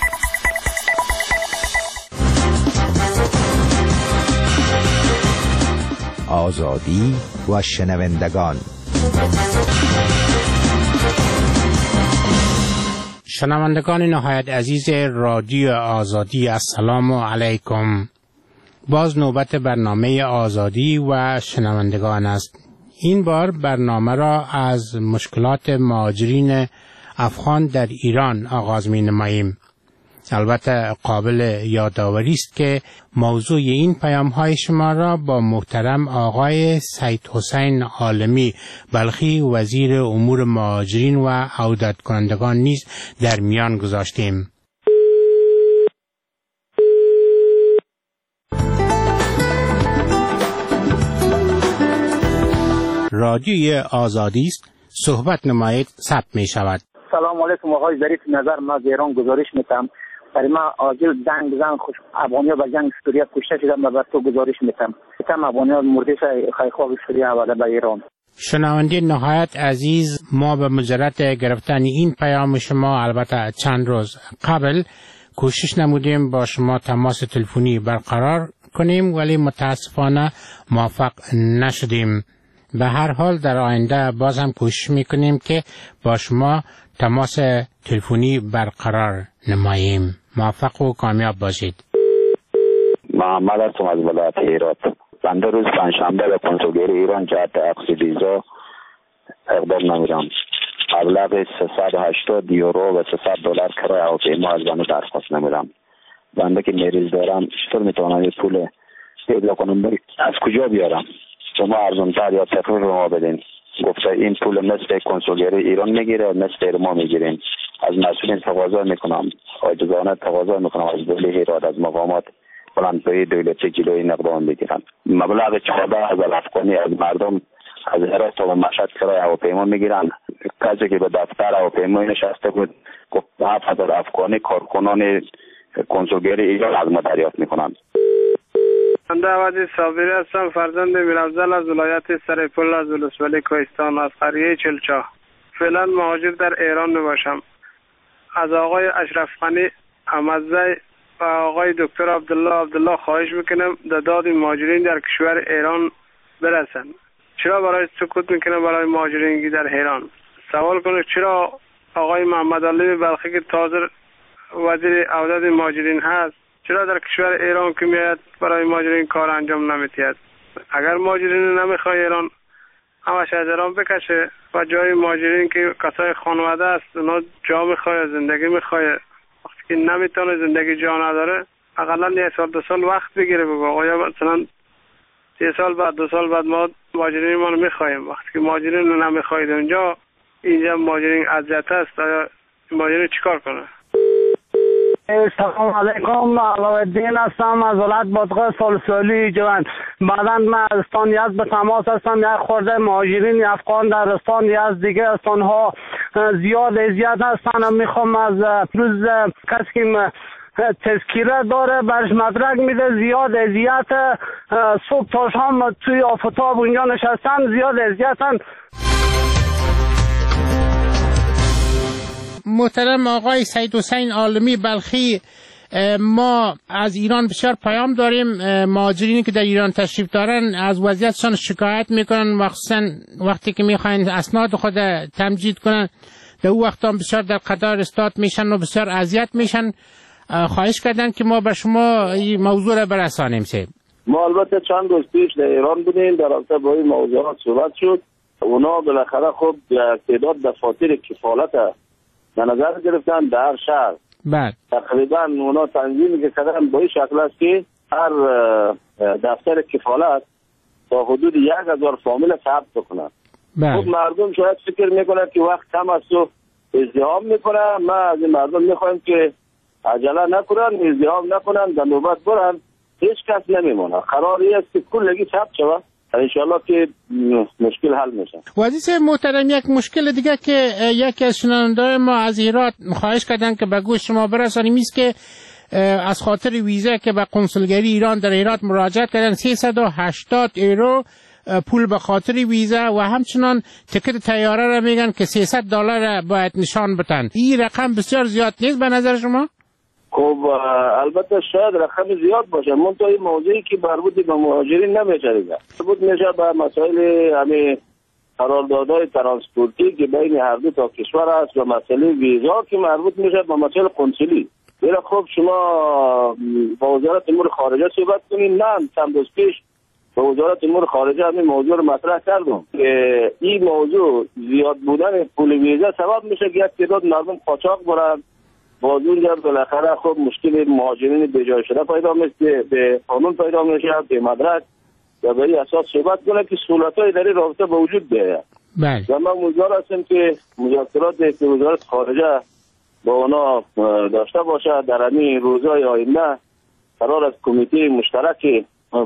آزادی و شنوندگان. شنوندگان نهایت عزیز رادیو آزادی، السلام علیکم. باز نوبت برنامه آزادی و شنوندگان است. این بار برنامه را از مشکلات مهاجرین افغان در ایران آغاز می نماییم. البته قابل یادآوری است که موضوع این پیام های شما را با محترم آقای سید حسین عالمی بلخی وزیر امور مهاجرین و عودت کنندگان نیز در میان گذاشتیم. رادیوی آزادی است، صحبت نمایید، ثبت می شود. سلام علیکم آقای ظریف نظر، ما از ایران گزارش میتم برای ما عاجل جنگ زن خوش افغانیا به جنگ سوریه کشته شدن و بر تو گزارش میتم میتم افغانیا مردش خیخواب سوریه آورده به ایران. شنونده نهایت عزیز، ما به مجرد گرفتن این پیام شما البته چند روز قبل کوشش نمودیم با شما تماس تلفنی برقرار کنیم ولی متاسفانه موفق نشدیم. به هر حال در آینده باز هم کوشش میکنیم که با شما تماس تلفنی برقرار نماییم. موفق و کامیاب باشید. محمد هستم از ولایت هرات. بنده روز پنجشنبه به کنسولگری ایران جهت عقد ویزا اقدام نمیدم. مبلغ سیصد و هشتاد یورو و سیصد دلار کرایه هواپیما از بنده درخواست نمیدم. بنده که مریض دارم چطور میتونم این پول پیدا کنم؟ از کجا بیارم؟ شما ارزان‌تر یا تخفیف ما بدین. گفته این پول مثل کنسولگری ایران میگیره و مثل ما میگیریم. از مسئولین تقاضا میکنم، عاجزانه تقاضا میکنم از دولت هرات از مقامات بلندپایه دولتی جلوی این اقدام بگیرن. مبلغ چهارده هزار افغانی از مردم از هرات تا مشهد کرایه هواپیما میگیرن. کسی که به دفتر هواپیما نشسته بود گفت هفت هزار افغانی کارکنان کنسولگری ایران از ما دریافت میکنن. من دعوتی صابری هستم، فرزند میرافضل از ولایت سرپل از ولسوالی کوهستان از قریه چلچاه. فعلا مهاجر در ایران نباشم. از آقای اشرف غنی احمدزی و آقای دکتر عبدالله عبدالله خواهش میکنم داد مهاجرین در کشور ایران برسن. چرا برای سکوت میکنه برای مهاجرین در ایران؟ سوال کنه چرا آقای محمد علی بلخی که تازه وزیر عودت مهاجرین هست چرا در کشور ایران که میاد برای مهاجرین کار انجام نمیتید؟ اگر مهاجرین نمیخواد ایران همش از ایران بکشه و جای مهاجرین که کسای خانواده است اونا جا میخواد زندگی میخواد وقتی که نمیتونه زندگی جا نداره اقلا یه سال دو سال وقت بگیره بگو آقا مثلا یه سال بعد دو سال بعد ما مهاجرین ما رو میخوایم. وقتی که مهاجرین رو نمیخواید اونجا اینجا مهاجرین اذیت است مهاجرین چیکار کنه؟ سلام علیکم، علاءالدین هستم از ولایت بادغیس سالسالی جوان. بعدا من از استان یزد به تماس هستم. یک خورده مهاجرین افغان در استان یزد دیگه استان ها زیاد اذیت هستن. میخوام از روز کسی که تذکیره داره برش مدرک میده زیاد اذیت، صبح تا شام توی آفتاب اونجا نشستن زیاد اذیتن. محترم آقای سید حسین عالمی بلخی، ما از ایران بسیار پیام داریم. مهاجرینی که در ایران تشریف دارن از وضعیتشان شکایت میکنن، مخصوصا وقتی که میخواین اسناد خود تمجید کنن در اون وقت هم بسیار در قطار استاد میشن و بسیار اذیت میشن. خواهش کردن که ما به شما این موضوع را برسانیم. سه ما البته چند روز پیش در ایران بودیم، در رابطه با این موضوعات صحبت شد. اونا بالاخره خب تعداد دفاتر کفالت در نظر گرفتن در هر شهر. بله. تقریبا اونا تنظیمی که کردن با این شکل است که هر دفتر کفالت تا حدود یک هزار فامیل ثبت بکنن. بله. خب مردم شاید فکر میکنن که وقت کم است و ازدحام میکنن. ما از این مردم میخوایم که عجله نکنن، ازدحام نکنن، در نوبت برن، هیچ کس نمیمونه. قراری است که کلگی ثبت شود. انشالله که مشکل حل میشه. وزیر محترم، یک مشکل دیگه که یکی از شنونده‌های ما از هرات خواهش کردن که به گوش شما برسانیم است که از خاطر ویزا که به قنسولگری ایران در هرات مراجعه کردن سیصد و هشتاد یورو پول به خاطر ویزا و همچنان تکت طیاره را میگن که سیصد دلار باید نشان بدن. این رقم بسیار زیاد نیست به نظر شما؟ خب البته شاید رقم زیاد باشه، منتها این موضوعی که مربوط به مهاجرین نمیشه دیگه، مربوط میشه به مسائل همین قراردادهای ترانسپورتی که بین هر دو تا کشور است و مسئله ویزا که مربوط میشه به مسائل قنسولی. دیگه خب شما با وزارت امور خارجه صحبت کنین. نه چند روز پیش با وزارت امور خارجه همین موضوع رو مطرح کردم که این موضوع زیاد بودن پول ویزا سبب میشه که یک تعداد مردم قاچاق برن باز اونجا بالاخره خب مشکل مهاجرین بجای شده پیدا میشه، به قانون پیدا میشه، به مدرک و به این اساس صحبت کنه که سهولت‌های در این رابطه به وجود بیاید. بله. و من امیدوار هستم که مذاکراتی که وزارت خارجه با اونا داشته باشه در همین روزهای آینده قرار است کمیته مشترک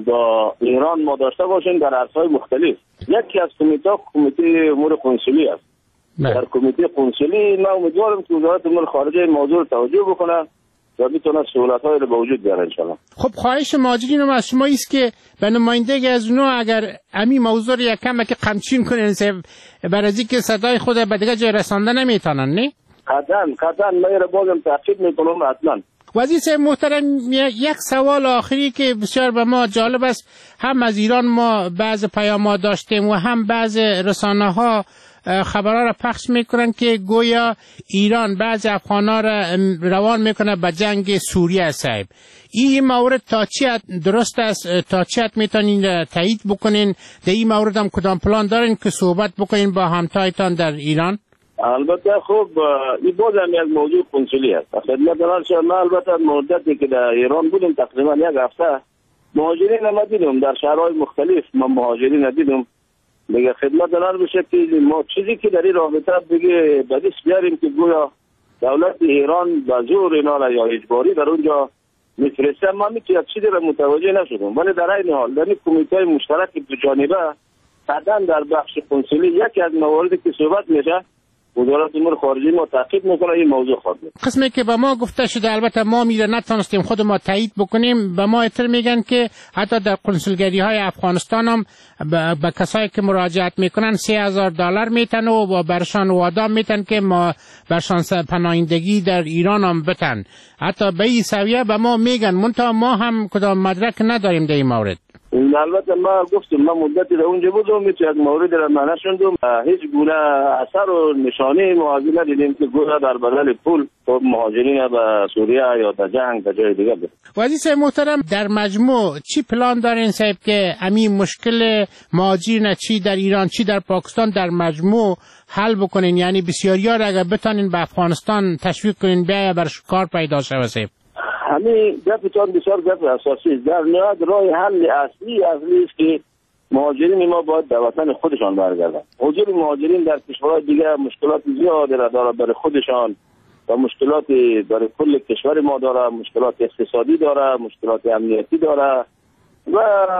با ایران ما داشته باشیم در عرصه‌های مختلف. یکی از کمیته کمیته امور کنسولی است. بله. در کمیته کنسولی من امیدوارم که وزارت امور خارجه موضوع توجه بکنه و بتونه سهولت‌های رو به وجود بیاره ان شاء الله. خب خواهش مهاجرین از شما است که به نمایندگی از اونها اگر امی موضوع رو یک کم که قمچین کنن برای از اینکه صدای خود به دیگه جای رسانده نمیتونن نه؟ قطعاً قطعاً من رو بازم تاکید میکنم حتما. وزیر محترم یک سوال آخری که بسیار به ما جالب است، هم از ایران ما بعض پیام‌ها داشتیم و هم بعض رسانه‌ها خبرها را پخش میکنن که گویا ایران بعض افغان‌ها را روان میکنه به جنگ سوریه. صاحب این مورد تا چی درست است؟ تا چی میتونین تایید بکنین؟ در این مورد هم کدام پلان دارین که صحبت بکنین با همتایتان در ایران؟ البته خب این باز هم یک موضوع کنسولی است. خدمت دارم ما البته مدتی که در ایران بودیم تقریبا یک هفته مهاجرین هم دیدم در شهرهای مختلف، من مهاجرین دیدم. دیگه خدمت دارم بشه که ما چیزی که در این رابطه بگه بدیش بیاریم که گویا دولت ایران به زور اینا را یا اجباری در اونجا میفرسته، ما میتونیم یک چیزی را متوجه نشدم. ولی در این حال در این کمیته مشترک دو جانبه قطعا در بخش کنسولی یکی از مواردی که صحبت میشه وزارت امور خارجه ما تاکید میکنه این موضوع خود قسمی که به ما گفته شده، البته ما میره نتونستیم خود ما تایید بکنیم، به ما اطلاع میگن که حتی در کنسولگری های افغانستان هم به کسایی که مراجعت میکنن سه هزار دلار میتن و برشان وادام میتن که ما برشان پناهندگی در ایران هم بتن. حتی به این سویه به ما میگن، منتها ما هم کدام مدرک نداریم در این مورد. البته ما گفتم ما مدتی در اونجا بودم، هیچ یک مورد را من نشوندم، هیچ گونه اثر و نشانه موازی ندیدیم که گویا در بدل پول خب مهاجرین به سوریه یا در جنگ در جای دیگه بود. وزیر محترم در مجموع چی پلان دارین صاحب که همین مشکل مهاجرین چی در ایران چی در پاکستان در مجموع حل بکنین؟ یعنی بسیاریا را اگر بتونین به افغانستان تشویق کنین بیا برش کار پیدا شه صاحب. همین گفتان بسیار گفت اساسی است. در نهایت راه حل اصلی اصلی است که مهاجرین ما باید به وطن خودشان برگردند. حضور مهاجرین در کشورهای دیگه مشکلات زیادی را داره برای خودشان و مشکلات برای کل کشور ما داره، مشکلات اقتصادی داره، مشکلات امنیتی داره و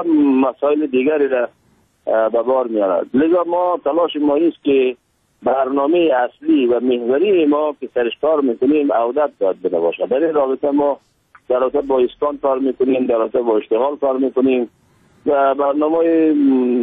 مسائل دیگری را به بار میاره. لذا ما تلاش ما است که برنامه اصلی و محوری ما که سرش کار میکنیم عودت باید بده باشه. در این رابطه ما در رابطه با اسکان کار میکنیم، در رابطه با اشتغال کار میکنیم و برنامه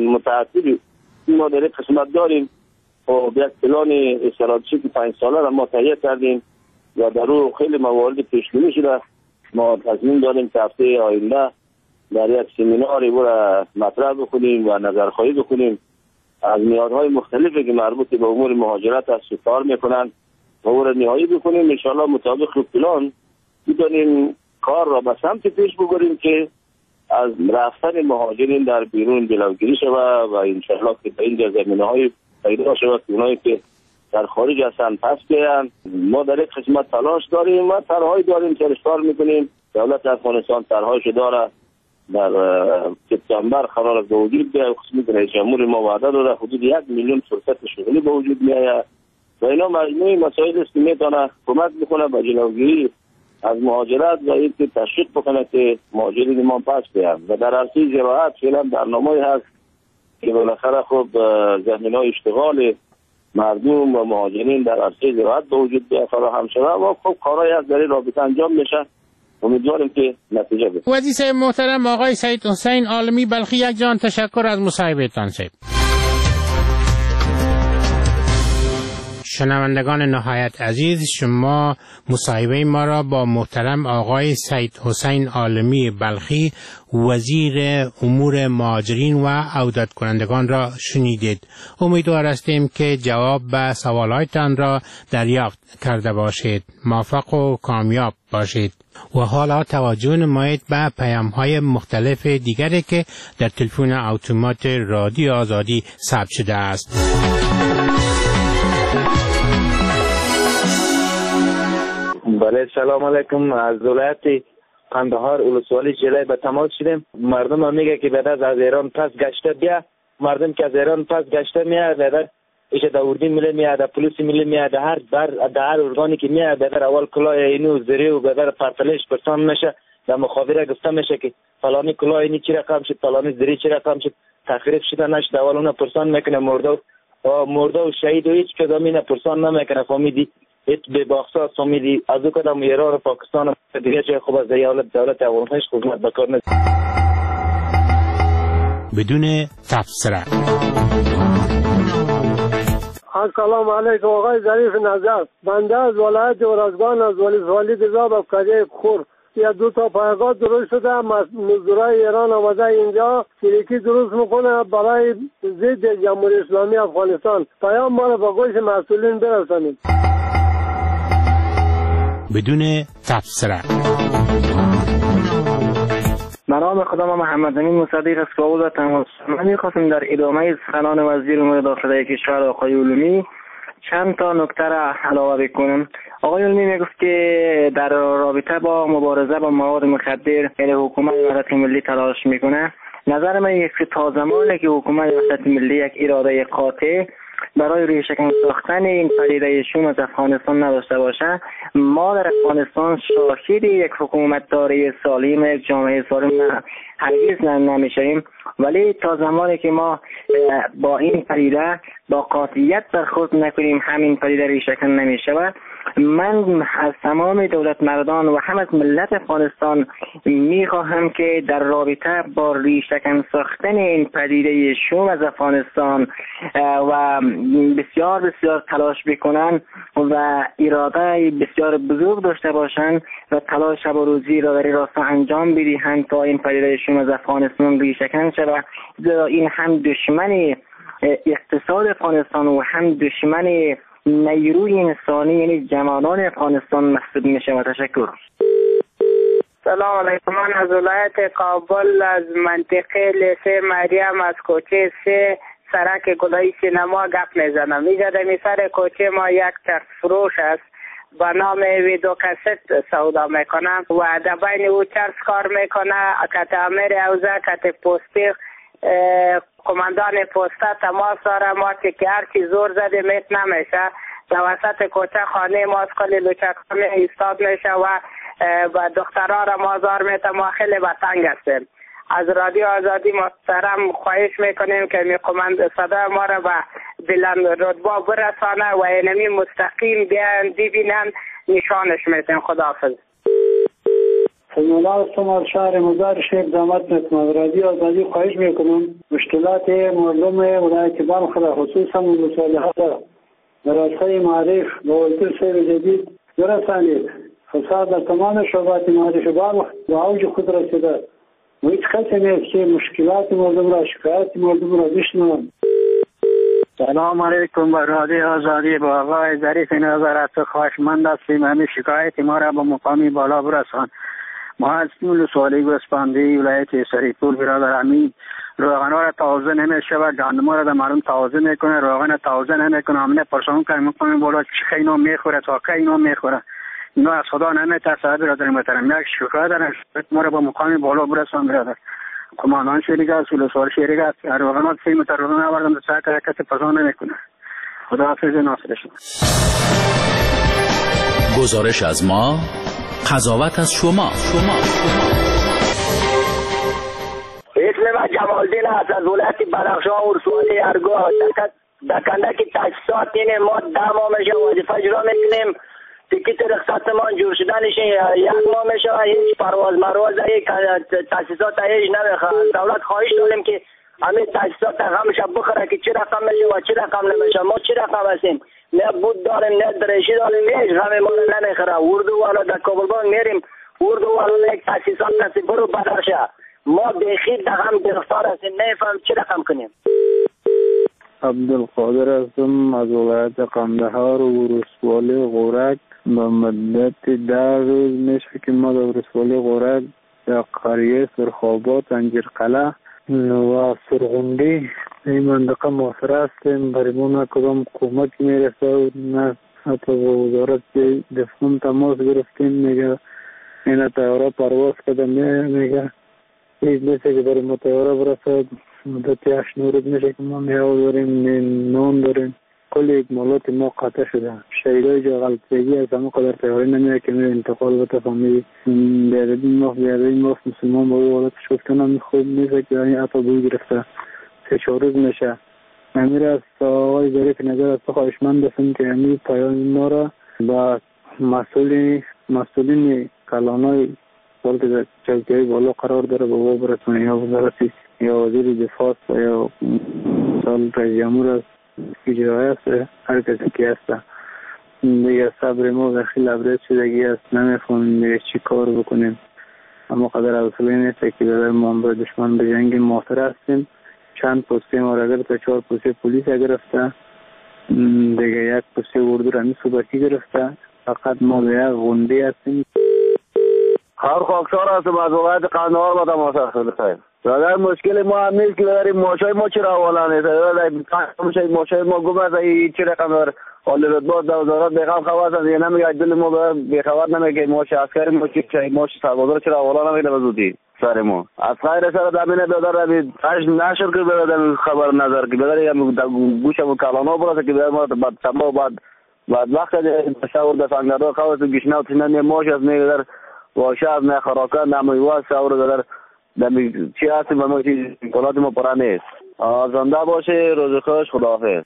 متعددی ما در این قسمت داریم و یک پلان استراتژیک پنج ساله را ما تهیه کردیم و در او خیلی موارد پیشبینی شده. ما تصمیم داریم که هفته آینده در یک سمیناری او را مطرح بکنیم و نظرخواهی بکنیم از نیازهای مختلفی که مربوط به امور مهاجرت است کار میکنن و او را نهایی بکنیم. انشاءالله مطابق پلان میتونیم کار را به سمت پیش ببریم که از رفتن مهاجرین در بیرون جلوگیری شود و انشاءالله که در اینجا زمینه‌های پیدا شود که اونایی که در خارج هستن پس بیان. ما در یک قسمت تلاش داریم و طرح‌هایی داریم که کار میکنیم. دولت افغانستان طرح‌هایش داره در سپتامبر قرار است به وجود بیاید. خصوصا رئیس جمهور ما وعده داده حدود یک میلیون فرصت شغلی به وجود میآید و اینا مجموعه مسائل است که میتونه کمک بکنه به جلوگیری از مهاجرت و اینکه تشویق بکنه که مهاجرین ما پس بیان. و در عرصه زراعت فعلا برنامه‌ای هست که بالاخره خب زمینه‌های اشتغال مردم و مهاجرین در عرصه زراعت به وجود بیاد فراهم شود و خب کارهای از در این رابطه انجام میشه. امیدوارم که نتیجه بده. وزیر محترم آقای سید حسین عالمی بلخی، یک جان تشکر از مصاحبهتان. صاحب شنوندگان نهایت عزیز، شما مصاحبه ما را با محترم آقای سید حسین عالمی بلخی وزیر امور مهاجرین و عودت کنندگان را شنیدید. امیدوار هستیم که جواب به سوالاتتان را دریافت کرده باشید. موفق و کامیاب باشید. و حالا توجه نمایید به پیام‌های مختلف دیگری که در تلفن اتومات رادیو آزادی ثبت شده است. به بله سلام علیکم. از ولایت قندهار ولسوالی جلای به تماس شدیم. مردم هم میگه که بعد از ایران پس گشته بیا. مردم که از ایران پس گشته میاد بعد ایش در اردی ملی میاد، در پلیس ملی میاد، هر بر در ارگانی که میاد بعد اول کلاه اینو زری و بعد پرتلش پرسان میشه. در مخابره گفته میشه که فلانی کلاه اینی چی رقم شد، فلانی زری چی رقم شد، تخریب شده نشد. اول اون پرسان میکنه مرده و مرده و شهید و هیچ کدام پرسان نمیکنه. فهمیدی ایت به باخصاص فهمیدی از او کدام ایران و پاکستان دیگه چه خوب از دولت دولت افغانستان خدمت بکار نست بدون تفسیر. السلام علیکم. آقای ظریف نظر، بنده از ولایت ورزگان از ولسوالی دزاب افکاری خور یا دو تا پایگاه درست شده. مزدورای ایران آمده اینجا چریکی درست میکنه برای ضد جمهوری اسلامی افغانستان. پیام ما را به گوش مسئولین برسانید. بدون تفسیر. به نام خدا ما محمد امین مصدق از کابل و تماس. من میخواستم در ادامه سخنان وزیر امور داخلی کشور آقای علومی چند تا نکته را علاوه بکنم. آقای علمی میگفت که در رابطه با مبارزه با مواد مخدر یعنی حکومت وحدت ملی تلاش میکنه. نظر من یک تا زمانی که حکومت وحدت ملی یک اراده قاطع برای ریشه‌کن ساختن این پدیده شوم از افغانستان نداشته باشه، ما در افغانستان شاهد یک حکومت داری سالم، یک جامعه سالم هرگز نمیشیم. ولی تا زمانی که ما با این پدیده با قاطعیت برخورد نکنیم همین پدیده ریشه‌کن نمیشه. و من از تمام دولت مردان و هم از ملت افغانستان میخواهم که در رابطه با ریشه‌کن ساختن این پدیده شوم از افغانستان و بسیار بسیار تلاش بکنن و اراده بسیار بزرگ داشته باشند و تلاش شب و روزی را در راستا انجام بدهند تا این پدیده شوم از افغانستان ریشه‌کن شود. این هم دشمن اقتصاد افغانستان و هم دشمن نیروی انسانی یعنی جوانان افغانستان محسوب میشه. و تشکر. سلام علیکم. من از ولایت کابل از منطقه لیسه مریم از کوچه سه سرک گلای سینما گپ میزنم. اینجا در سر کوچه ما یک چرخ فروش است با نام ویدو کست سودا میکنم و در بین او چرخ کار میکنه. کت امیر اوزه کت پوستی کماندان پسته تماس داره. ما که هر چی زور زده میت نمیشه. در وسط کوچه خانه ما از کلی لوچکان ایستاد میشه و با دخترها را مازار میته. ما خیلی به تنگ هستیم. از رادیو آزادی محترم خواهش میکنیم که می کماند صدا ما را به بلند رتبه برسانه و اینمی مستقیم بیان ببینن نشانش میتیم. خداحافظ. سلام علیکم. از شهر مزار شیخ دامت میکنم. رادیو آزادی خواهش میکنم مشکلات مردم ولایت بلخ را خصوصا ولسوالی‌ها را در راسته معرف و وزیر سیر جدید برسانید. فساد در تمام شعبات معرف بلخ به اوج خود رسیده و هیچ کسی نیست که مشکلات مردم را شکایت مردم را بشنوند. سلام علیکم. به رادیو آزادی با آقای ظریف نظر از خواهشمند هستیم همین شکایت ما را به مقامی بالا برسان. ما از ولسوالی گوسپندی ولایت سریپور برادر امین روغنا را تازه نمیشه و گندم را در مردم تازه میکنه، روغن تازه نمیکنه. همینه پرسان کنیم مقامی بالا چه اینو میخوره تا که اینو میخوره. اینو از خدا نمیترسه. برادر محترم یک شکایت دارم ما را به مقامی بالا برسان. برادر کماندان شریک است، ولسوالی شریک است. روغنا سه متر روغن آوردم در چه که کسی پرسان نمیکنه. خداحافظ ناصر شما. گزارش از ما، قضاوت از شما. شما اسم جمالدین است از ولایت بدخشان ولسوالی ارگاه. دکنده که تجهیزات اینه ما ده ماه میشه وظیفه اجرا میکنیم. تیکت رخصت ما جور شدنش یک ماه میشه و هیچ پرواز مرواز تجهیزات هیچ نمیخواد. دولت خواهش داریم که همین تجهیزات همشه بخوره که چه رقم میشه و چه رقم نمیشه. ما چه رقم هستیم؟ نه بود داریم نه درشی داریم هیچ همه ما نمیخوره. اردو والا در کابل بانک میریم اردو والا یک تجهیزات کسی برو بدرشه. ما بخیر در هم گرفتار هستیم نمیفهم چه رقم کنیم. عبدالقادر هستم از ولایت قندهار و ولسوالی غورک. به مدت ده روز میشه که ما در ولسوالی غورک در قریه سرخابات انجیرقلعه و سرغندی این منطقه محاصره هستیم. برای ما نه کدام کمک میرسه و نه حتی با وزارت دفاع تماس گرفتیم، میگه این طیاره پرواز کرده، میگه هیچ نیست که برای ما طیاره برسد، مدت هشت نو روز میشه که ما میهو داریم، نون داریم، کل اکمالات ما قطع شده. شهیدای جا غلطگی از همه قدر طیاره نمیده که میره انتقال بده فامیلی بیادبین مفت بیادبین مفت مسلمان با او حالتش گفتن هم خوب نیست که این عطا بوی گرفته سه چهار روز میشه. امیر از آقای ظریف نظر از خواهشمند هستم که امیر پایان ما را با مسئولین مسئولین کلانای بالکه در چوکی‌های بالا قرار داره با او برسونه، یا وزارتی یا وزیر دفاع یا سال رئیس جمهور است که جای است، هر کسی که است دیگه صبر ما داخل لبریز شدگی است، نمیفهمیم دیگه چی کار بکنیم. اما قدر حوصله نیست که در ما با دشمن به جنگ موثر هستیم. چند پسته ما را اگر تا چهار پسته پلیس گرفته، دیگه یک پسته اردو رمی صوبتی گرفته، فقط ما به یک غنده هستیم. هر خاکسار هستم از ولایت قندهار با تماس هستم. در مشکل ما هم نیست که در ماشای ما چرا حوالا نیست، در ماشای ما گم است، این چی رقم در حال رتبات در وزارت بیخواب خواهد است، دیگه نمیگه دل ما بیخواب نمیگه که ماش عسکری ما چی ماش سربازار چرا حوالا نمیده بزودی سر ما. از خیر سر دامنه بدار روی اش نشر که بدار خبر نظر که بدار یا گوشم کلانا برات که بدار ما بعد سبا بعد بعد وقت تشاور د څنګه خواست گشناو تنه ماش از نه در واشه از نه خراکه نمیوا ساور در دمی چی هستی و ما چی امکانات ما پرا نیست. زنده باشه، روز خوش، خداحافظ.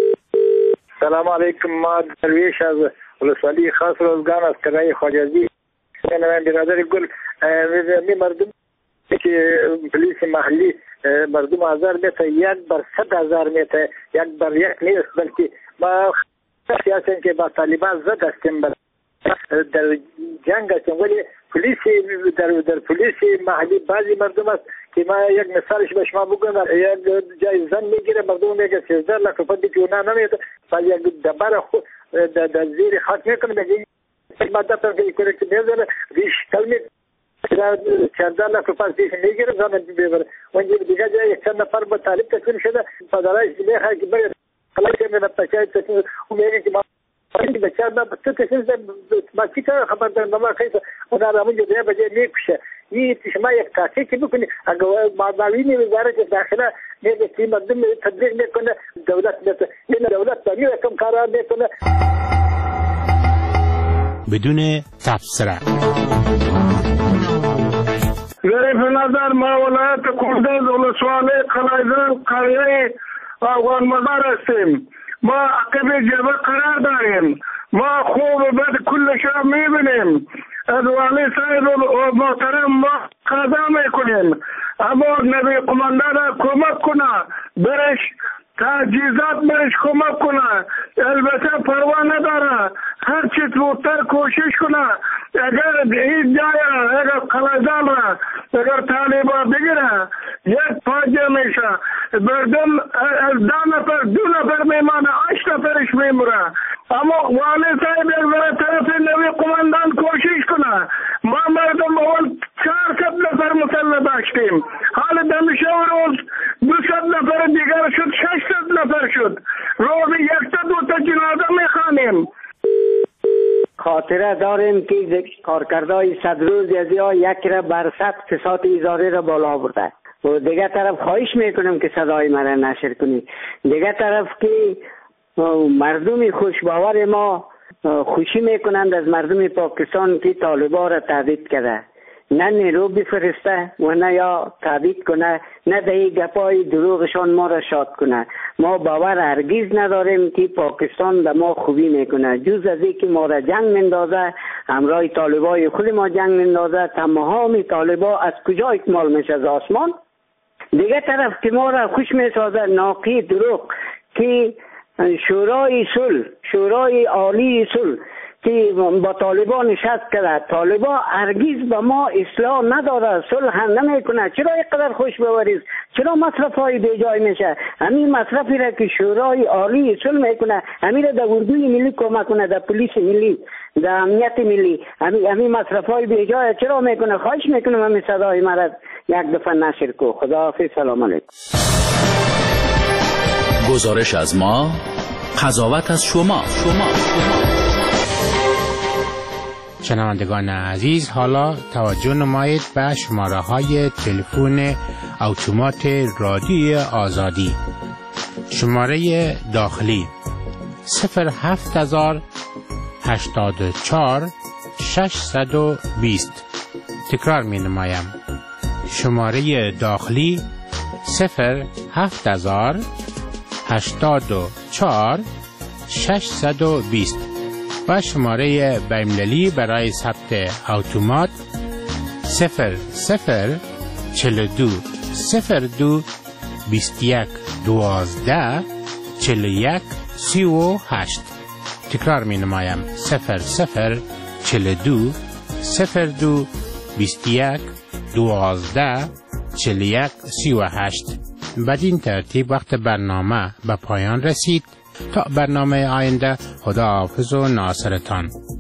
سلام علیکم. ما درویش از ولسوالی خاص روزگان از کرای خواجزی. من برادر گل می مردم که پلیس محلی مردم هزار میته یک بر صد هزار میته یک بر یک نیست، بلکه ما سیاسی که با طالبان زد هستیم در جنگ هستیم، ولی پلیس در در پلیس محلی بعضی مردم است که ما یک مثالش به شما بگم، یک جای زن میگیره مردم میگه سیزده لک روپیه دیگه اونا نمیده، بعد یک دبر خود در زیر خاک میکنه، میگه ماده پر که کنه که میذاره ریش کلمی چهارده لک روپیه دیش میگیره زن میبره. اونجا دیگه جای چند نفر با طالب تسلیم شده، پدرش میخواد که بره خلاص میره پچای تسلیم، اون میگه که ما این بچه ما تو تسلیم ما چی کار خبر دارم ما خیلی اونا را اونجا دیگه بجای میکشه. این شما یک کاسی که بکنی اگر معاونین وزارت داخله میگه که مردم تبلیغ میکنه دولت میکنه، این دولت دنیا کم کارا میکنه بدون تفسیر. ظریف نظر ما ولایت کردز ولسوالی قلایزن قریه افغان مزار هستیم. ما عقب جبه قرار داریم، ما خوب بد کل شب میبینیم، از والی صاحب محترم ما قضا میکنیم، اما نبی قماندان کمک کنه برش تجهیزات برش کمک کنه، البته پروا نداره، هر چیز زودتر کوشش کنه. اگر این جای اگر قلعه‌زن را اگر طالبا بگیره یک فاجعه میشه، مردم از ده نفر دو نفر میمانه، هشت نفرش میموره. اما والی صاحب یک ذره طرف نوی قماندان کوشش کنه. ما مردم اول چهارصد نفر مسلح داشتیم، حال دمیشه روز دوصد نفر دیگر شد، ششصد نفر شد، روز یک تا دو تا جنازه میخوانیم. خاطره داریم که کارکردهای صد روز ازیا یک را بر صد فساد اداره را بالا برده. و دیگه طرف خواهش میکنم که صدای مرا نشر کنید. دیگه طرف که مردم خوشباور ما خوشی میکنند از مردم پاکستان که طالبان را تهدید کرده، نه نیرو بفرسته و نه یا تهدید کنه، نه دهی گپای دروغشان ما را شاد کنه. ما باور هرگز نداریم که پاکستان به ما خوبی میکنه، جز از اینکه ما را جنگ مندازه، همراه طالبای خود ما جنگ مندازه. تمام طالبا از کجا اکمال میشه؟ از آسمان. دیگه طرف که ما را خوش میسازه ناقی دروغ که شورای صلح، شورای عالی صلح که با طالبان نشست کرده، طالبان هرگز به ما اصلاح نداره، صلح هم نمیکنه. چرا اینقدر خوش بوریز؟ چرا مصرف های بیجای میشه؟ همین مصرفی را که شورای عالی صلح میکنه، همین را در اردوی ملی کمک کنه، در پلیس ملی، در امنیت ملی، همین همین مصرف های بیجای چرا میکنه؟ خواهش میکنم همین صدای مرا یک دفعه نشر کو. خداحافظ. سلام علیکم. گزارش از ما قضاوت از شما شما شنوندگان عزیز، حالا توجه نمایید به شماره های تلفن اتومات رادیوی آزادی. شماره داخلی صفر هفت هزار هشتاد و چهار ششصد و بیست. تکرار می نمایم. شماره داخلی صفر هفت هزار هشتاد و چهار ششصد و بیست و شماره بین‌المللی برای ثبت اتومات صفر صفر چهل و دو صفر دو بیست و یک دوازده چهل و یک سی و هشت. تکرار می نمایم. صفر صفر چهل و دو صفر دو بیست و یک دوازده چهل و یک سی و هشت. بدین ترتیب وقت برنامه به پایان رسید. تا برنامه آینده، خدا حافظ و ناصرتان.